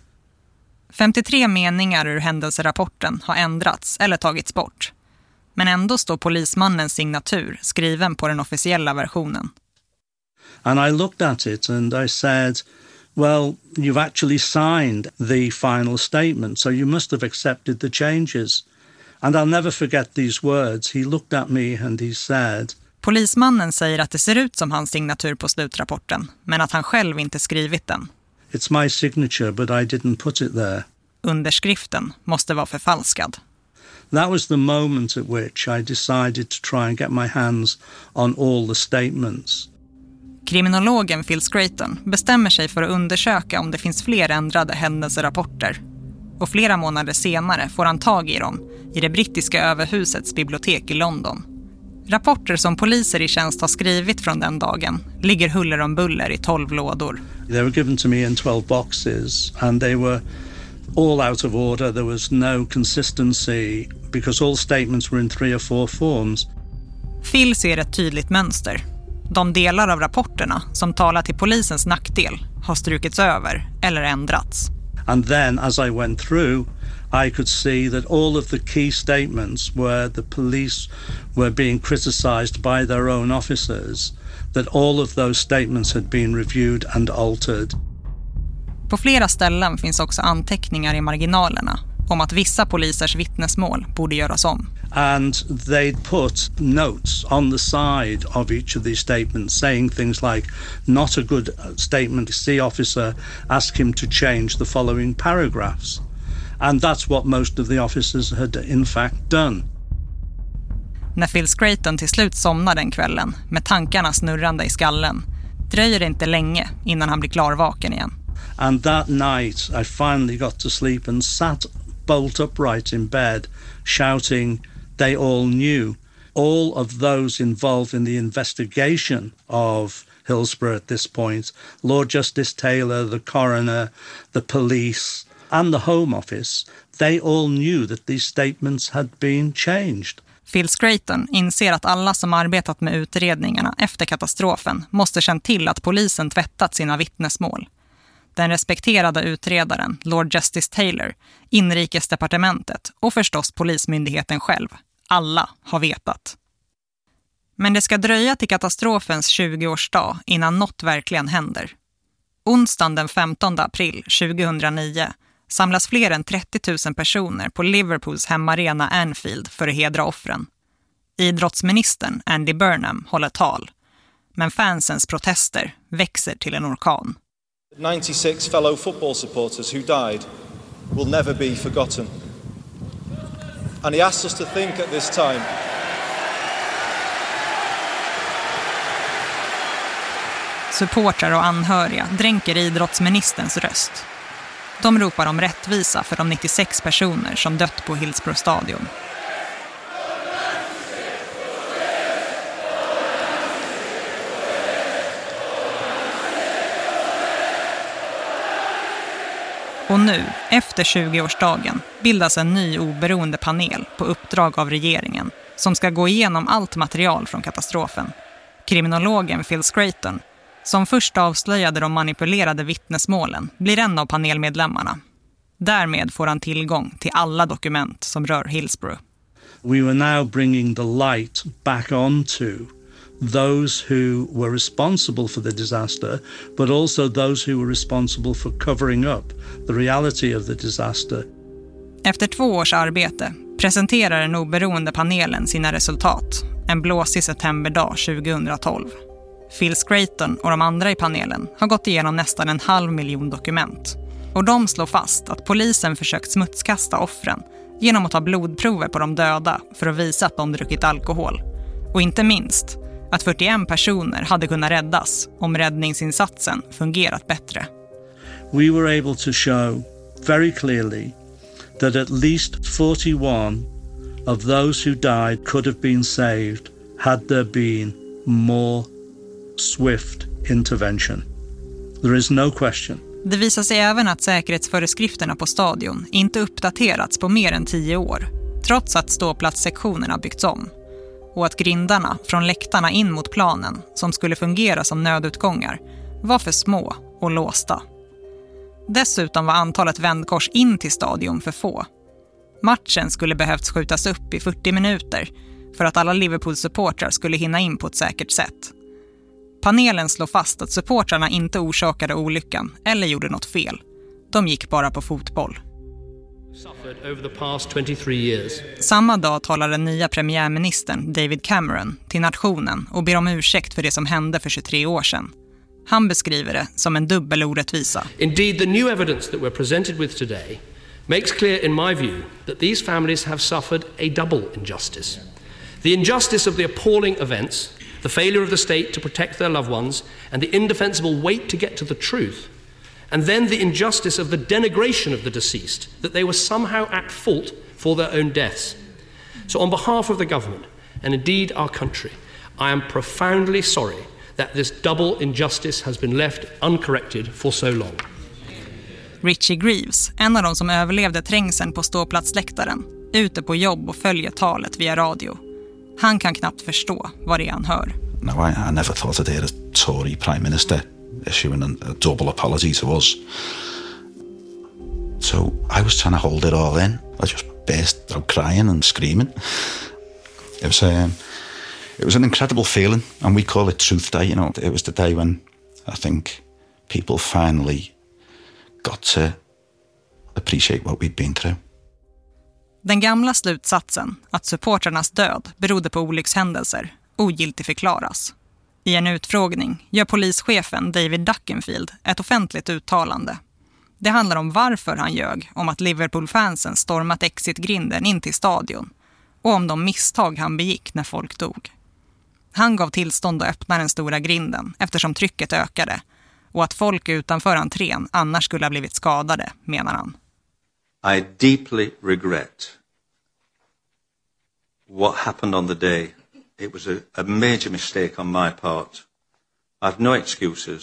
53 meningar ur händelserapporten har ändrats eller tagits bort. Men ändå står polismannens signatur skriven på den officiella versionen. And I looked at it and I said, well, you've actually signed the final statement, so you must have accepted the changes. And I'll never forget these words. He looked at me and he said... Polismannen säger att det ser ut som hans signatur på slutrapporten, men att han själv inte skrivit den. It's my signature, but I didn't put it there. Underskriften måste vara förfalskad. That was the moment at which I decided to try and get my hands on all the statements. Kriminologen Phil Scraton bestämmer sig för att undersöka om det finns fler ändrade händelserapporter. Och flera månader senare får han tag i dem i det brittiska överhusets bibliotek i London. Rapporter som poliser i tjänst har skrivit från den dagen ligger huller om buller i 12 lådor. They were given to me in 12 boxes and they were all out of order. There was no consistency because all statements were in 3 or 4 forms. Phil ser ett tydligt mönster. De delar av rapporterna som talar till polisens nackdel har strukits över eller ändrats. And then as I went through, I could see that all of the key statements where the police were being criticized by their own officers, that all of those statements had been reviewed and altered. På flera ställen finns också anteckningar i marginalerna om att vissa polisers vittnesmål borde göras om. And they'd put notes on the side of each of these statements saying things like, not a good statement, see officer, ask him to change the following paragraphs. And that's what most of the officers had in fact done. När Phil Scraton till slut somnar den kvällen med tankarna snurrande i skallen dröjer det inte länge innan han blir klarvaken igen. And that night I finally got to sleep and sat bolt upright in bed shouting, they all knew. All of those involved in the investigation of Hillsborough at this point, Lord Justice Taylor, the coroner, the police and the Home Office, they all knew that these statements had been changed. Phil Scraton inser att alla som arbetat med utredningarna efter katastrofen måste känt till att polisen tvättat sina vittnesmål. Den respekterade utredaren, Lord Justice Taylor, inrikesdepartementet och förstås polismyndigheten själv. Alla har vetat. Men det ska dröja till katastrofens 20-årsdag innan något verkligen händer. Onsdagen den 15 april 2009 samlas fler än 30 000 personer på Liverpools hemmaarena Anfield för att hedra offren. Idrottsministern Andy Burnham håller tal, men fansens protester växer till en orkan. 96 fellow football supporters who died will never be forgotten. And he asks us to think at this time. Supportrar och anhöriga dränker idrottsministerns röst. De ropar om rättvisa för de 96 personer som dött på Hillsborough Stadion. Och nu, efter 20-årsdagen, bildas en ny oberoende panel på uppdrag av regeringen som ska gå igenom allt material från katastrofen. Kriminologen Phil Scraton, som först avslöjade de manipulerade vittnesmålen, blir en av panelmedlemmarna. Därmed får han tillgång till alla dokument som rör Hillsborough. We were now bringing the light back onto those who were responsible for the disaster, but also those who were responsible for covering up the reality of the disaster. Efter 2 års arbete presenterar den oberoende panelen sina resultat en blåsig septemberdag 2012. Phil Scraton och de andra i panelen har gått igenom nästan 500 000 dokument. Och de slår fast att polisen försökt smutskasta offren genom att ta blodprover på de döda för att visa att de druckit alkohol. Och inte minst att 41 personer hade kunnat räddas om räddningsinsatsen fungerat bättre. We were able to show very clearly that at least 41 of those who died could have been saved had there been more swift intervention. There is no question. Det visar sig även att säkerhetsföreskrifterna på stadion inte uppdaterats på mer än 10 år, trots att ståplatssektionerna byggts om. Och att grindarna från läktarna in mot planen, som skulle fungera som nödutgångar, var för små och låsta. Dessutom var antalet vändkors in till stadion för få. Matchen skulle behövt skjutas upp i 40 minuter för att alla Liverpool-supportrar skulle hinna in på ett säkert sätt. Panelen slår fast att supportrarna inte orsakade olyckan eller gjorde något fel. De gick bara på fotboll. Samma dag talar den nya premiärministern David Cameron till nationen och ber om ursäkt för det som hände för 23 år sedan. Han beskriver det som en dubbel orättvisa. Indeed, the new evidence that we're presented with today makes clear in my view that these families have suffered a double injustice. The injustice of the appalling events, the failure of the state to protect their loved ones, and the indefensible wait to get to the truth. And then the injustice of the denigration of the deceased, that they were somehow at fault for their own deaths. So on behalf of the government, and indeed our country, I am profoundly sorry that this double injustice has been left uncorrected for so long. Richie Greaves, en av de som överlevde trängseln på ståplatsläktaren, ute på jobb och följer talet via radio. Han kan knappt förstå vad det är han hör. No, I never thought I'd hear a Tory Prime Minister issuing a double apology to us. So I was trying to hold it all in. I just burst out crying and screaming. It was an incredible feeling, and we call it Truth Day, you know. It was the day when I think people finally got to appreciate what we'd been through. Den gamla slutsatsen att supporternas död berodde på olyckshändelser ogiltigförklaras. I en utfrågning gör polischefen David Duckenfield ett offentligt uttalande. Det handlar om varför han ljög om att Liverpool-fansen stormat exitgrinden in till stadion och om de misstag han begick när folk dog. Han gav tillstånd att öppna den stora grinden eftersom trycket ökade och att folk utanför entrén annars skulle ha blivit skadade, menar han. I deeply regret what happened on the day. It was a major mistake on my part. I've no excuses.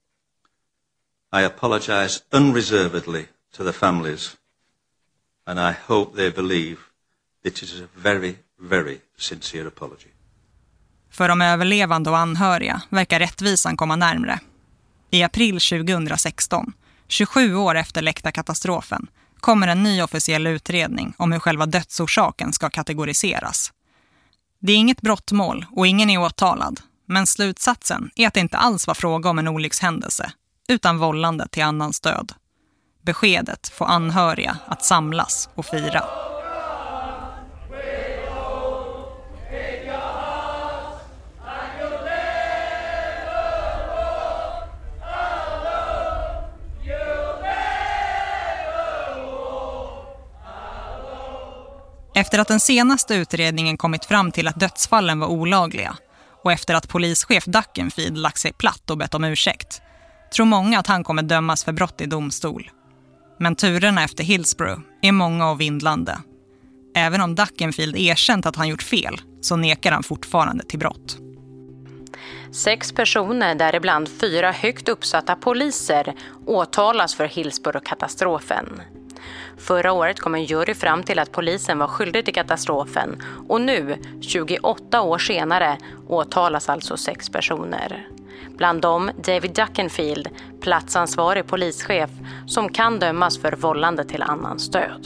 I apologize unreservedly to the families, and I hope they believe it is a very, very sincere apology. För de överlevande och anhöriga verkar rättvisan komma närmare. I april 2016, 27 år efter läktarkatastrofen, kommer en ny officiell utredning om hur själva dödsorsaken ska kategoriseras. Det är inget brottmål och ingen är åtalad, men slutsatsen är att det inte alls var fråga om en olyckshändelse, utan vållande till annans död. Beskedet får anhöriga att samlas och fira. Efter att den senaste utredningen kommit fram till att dödsfallen var olagliga och efter att polischef Duckenfield lagt sig platt och bett om ursäkt, tror många att han kommer dömas för brott i domstol. Men turerna efter Hillsborough är många och vindlande. Även om Duckenfield erkänt att han gjort fel så nekar han fortfarande till brott. 6 personer, däribland 4 högt uppsatta poliser, åtalas för Hillsborough-katastrofen. Förra året kom en jury fram till att polisen var skyldig till katastrofen och nu, 28 år senare, åtalas alltså 6 personer. Bland dem David Duckenfield, platsansvarig polischef, som kan dömas för vållande till annans död.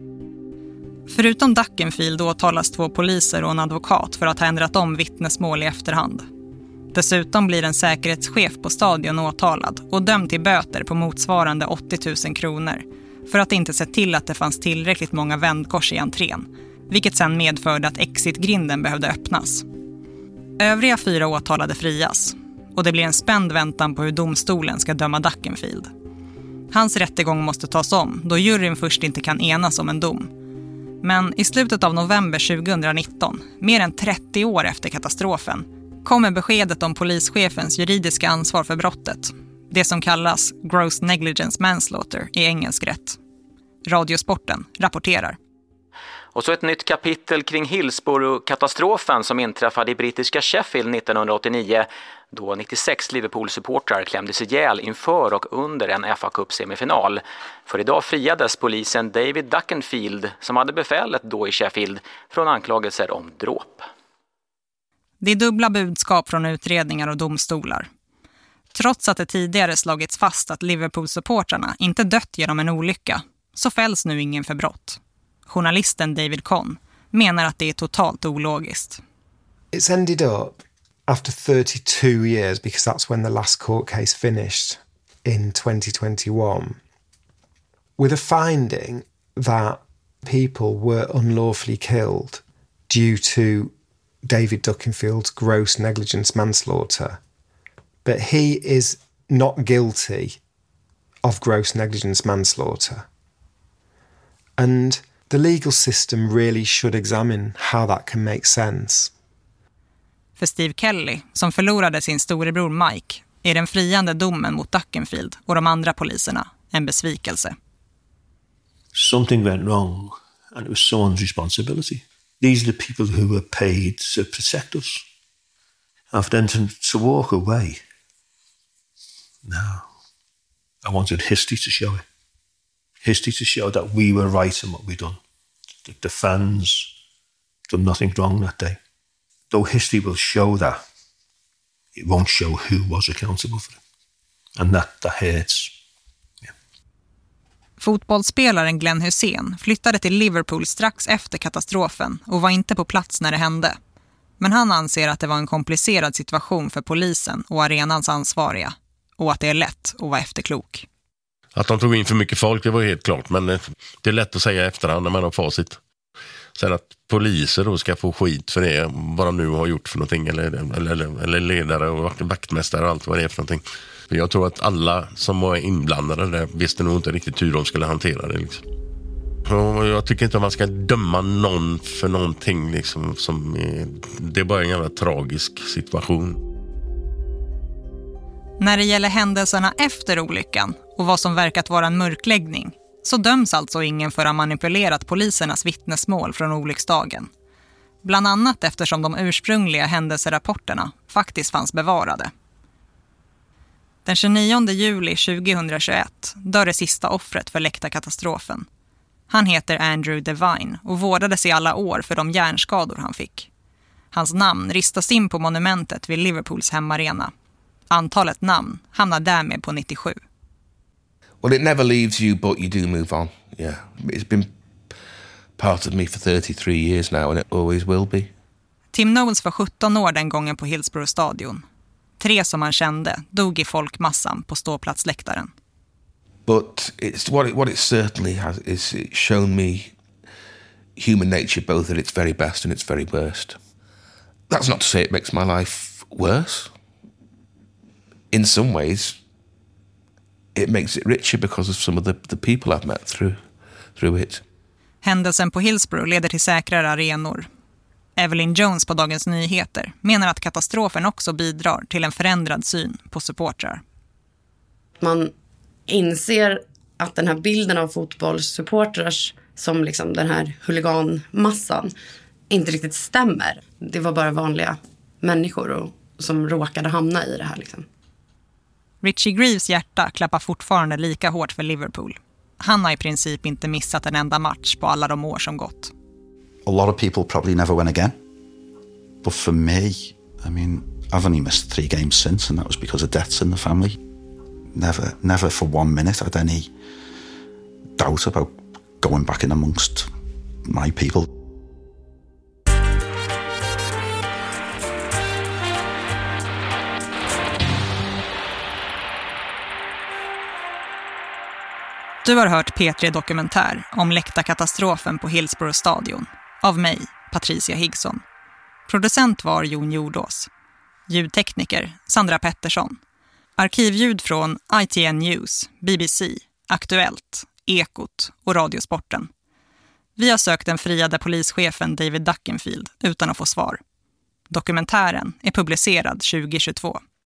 Förutom Duckenfield åtalas 2 poliser och en advokat för att ha ändrat om vittnesmål i efterhand. Dessutom blir en säkerhetschef på stadion åtalad och dömd till böter på motsvarande 80 000 kronor för att inte se till att det fanns tillräckligt många vändkors i entrén, vilket sedan medförde att exitgrinden behövde öppnas. Övriga 4 åtalade frias och det blir en spänd väntan på hur domstolen ska döma Duckenfield. Hans rättegång måste tas om då juryn först inte kan enas om en dom. Men i slutet av november 2019, mer än 30 år efter katastrofen, kommer beskedet om polischefens juridiska ansvar för brottet. Det som kallas gross negligence manslaughter i engelsk rätt. Radiosporten rapporterar. Och så ett nytt kapitel kring Hillsborough-katastrofen som inträffade i brittiska Sheffield 1989 då 96 Liverpool-supportrar klämdes ihjäl inför och under en FA Cup-semifinal. För idag friades polisen David Duckenfield som hade befälet då i Sheffield från anklagelser om dråp. Det är dubbla budskap från utredningar och domstolar. Trots att det tidigare slagits fast att Liverpool-supportrarna inte dött genom en olycka så fälls nu ingen för brott. Journalisten David Conn menar att det är totalt ologiskt. It's ended up after 32 years, because that's when the last court case finished in 2021, with a finding that people were unlawfully killed due to David Duckenfield's gross negligence manslaughter. But he is not guilty of gross negligence manslaughter. And the legal system really should examine how that can make sense. För Steve Kelly, som förlorade sin storebror Mike, är den friande domen mot Duckenfield och de andra poliserna en besvikelse. Something went wrong and it was someone's responsibility. These are the people who were paid to protect us. And for them to walk away. No. I wanted history to show it. History to show that we were right in what we done. The fans done nothing wrong that day. Though history will show that, it won't show who was accountable for it. And that hurts. Yeah. Fotbollsspelaren Glenn Hussein flyttade till Liverpool strax efter katastrofen och var inte på plats när det hände. Men han anser att det var en komplicerad situation för polisen och arenans ansvariga och att det är lätt att vara efterklok. Att de tog in för mycket folk, det var helt klart, men det är lätt att säga efterhand när man har facit. Sen att poliser då ska få skit för det, vad de nu har gjort för någonting, eller ledare och vaktmästare och allt vad det är för någonting. För jag tror att alla som var inblandade där visste nog inte riktigt hur de skulle hantera det liksom. Och jag tycker inte att man ska döma någon för någonting liksom, det är bara en jävla tragisk situation. När det gäller händelserna efter olyckan och vad som verkat vara en mörkläggning så döms alltså ingen för att ha manipulerat polisernas vittnesmål från olycksdagen. Bland annat eftersom de ursprungliga händelserapporterna faktiskt fanns bevarade. Den 29 juli 2021 dör det sista offret för läktarkatastrofen. Han heter Andrew Devine och vårdades i alla år för de hjärnskador han fick. Hans namn ristas in på monumentet vid Liverpools hemarena. Antalet namn hamnar därmed på 97. Well, it never leaves you, but you do move on. Yeah, it's been part of me for 33 years now, and it always will be. Tim Knowles var 17 år den gången på Hillsborough stadion. 3 som han kände dog i folkmassan på ståplatsläktaren. But what it certainly has is it's shown me human nature both at its very best and its very worst. That's not to say it makes my life worse. In some ways, it makes it richer because of some of the people I've met through it. Händelsen på Hillsborough leder till säkrare arenor. Evelyn Jones på Dagens Nyheter menar att katastrofen också bidrar till en förändrad syn på supportrar. Man inser att den här bilden av fotbollssupportrar som liksom den här huliganmassan inte riktigt stämmer. Det var bara vanliga människor som råkade hamna i det här liksom. Richie Greaves hjärta klappar fortfarande lika hårt för Liverpool. Han har i princip inte missat en enda match på alla de år som gått. A lot of people probably never win again. But for me, I mean, I've only missed 3 games since, and that was because of deaths in the family. Never for 1 minute had any doubt about going back in amongst my people. Du har hört P3 Dokumentär om läktarkatastrofen på Hillsborough stadion. Av mig, Patricia Higson. Producent var Jon Jordås. Ljudtekniker Sandra Pettersson. Arkivljud från ITN News, BBC, Aktuellt, Ekot och Radiosporten. Vi har sökt den friade polischefen David Duckenfield utan att få svar. Dokumentären är publicerad 2022.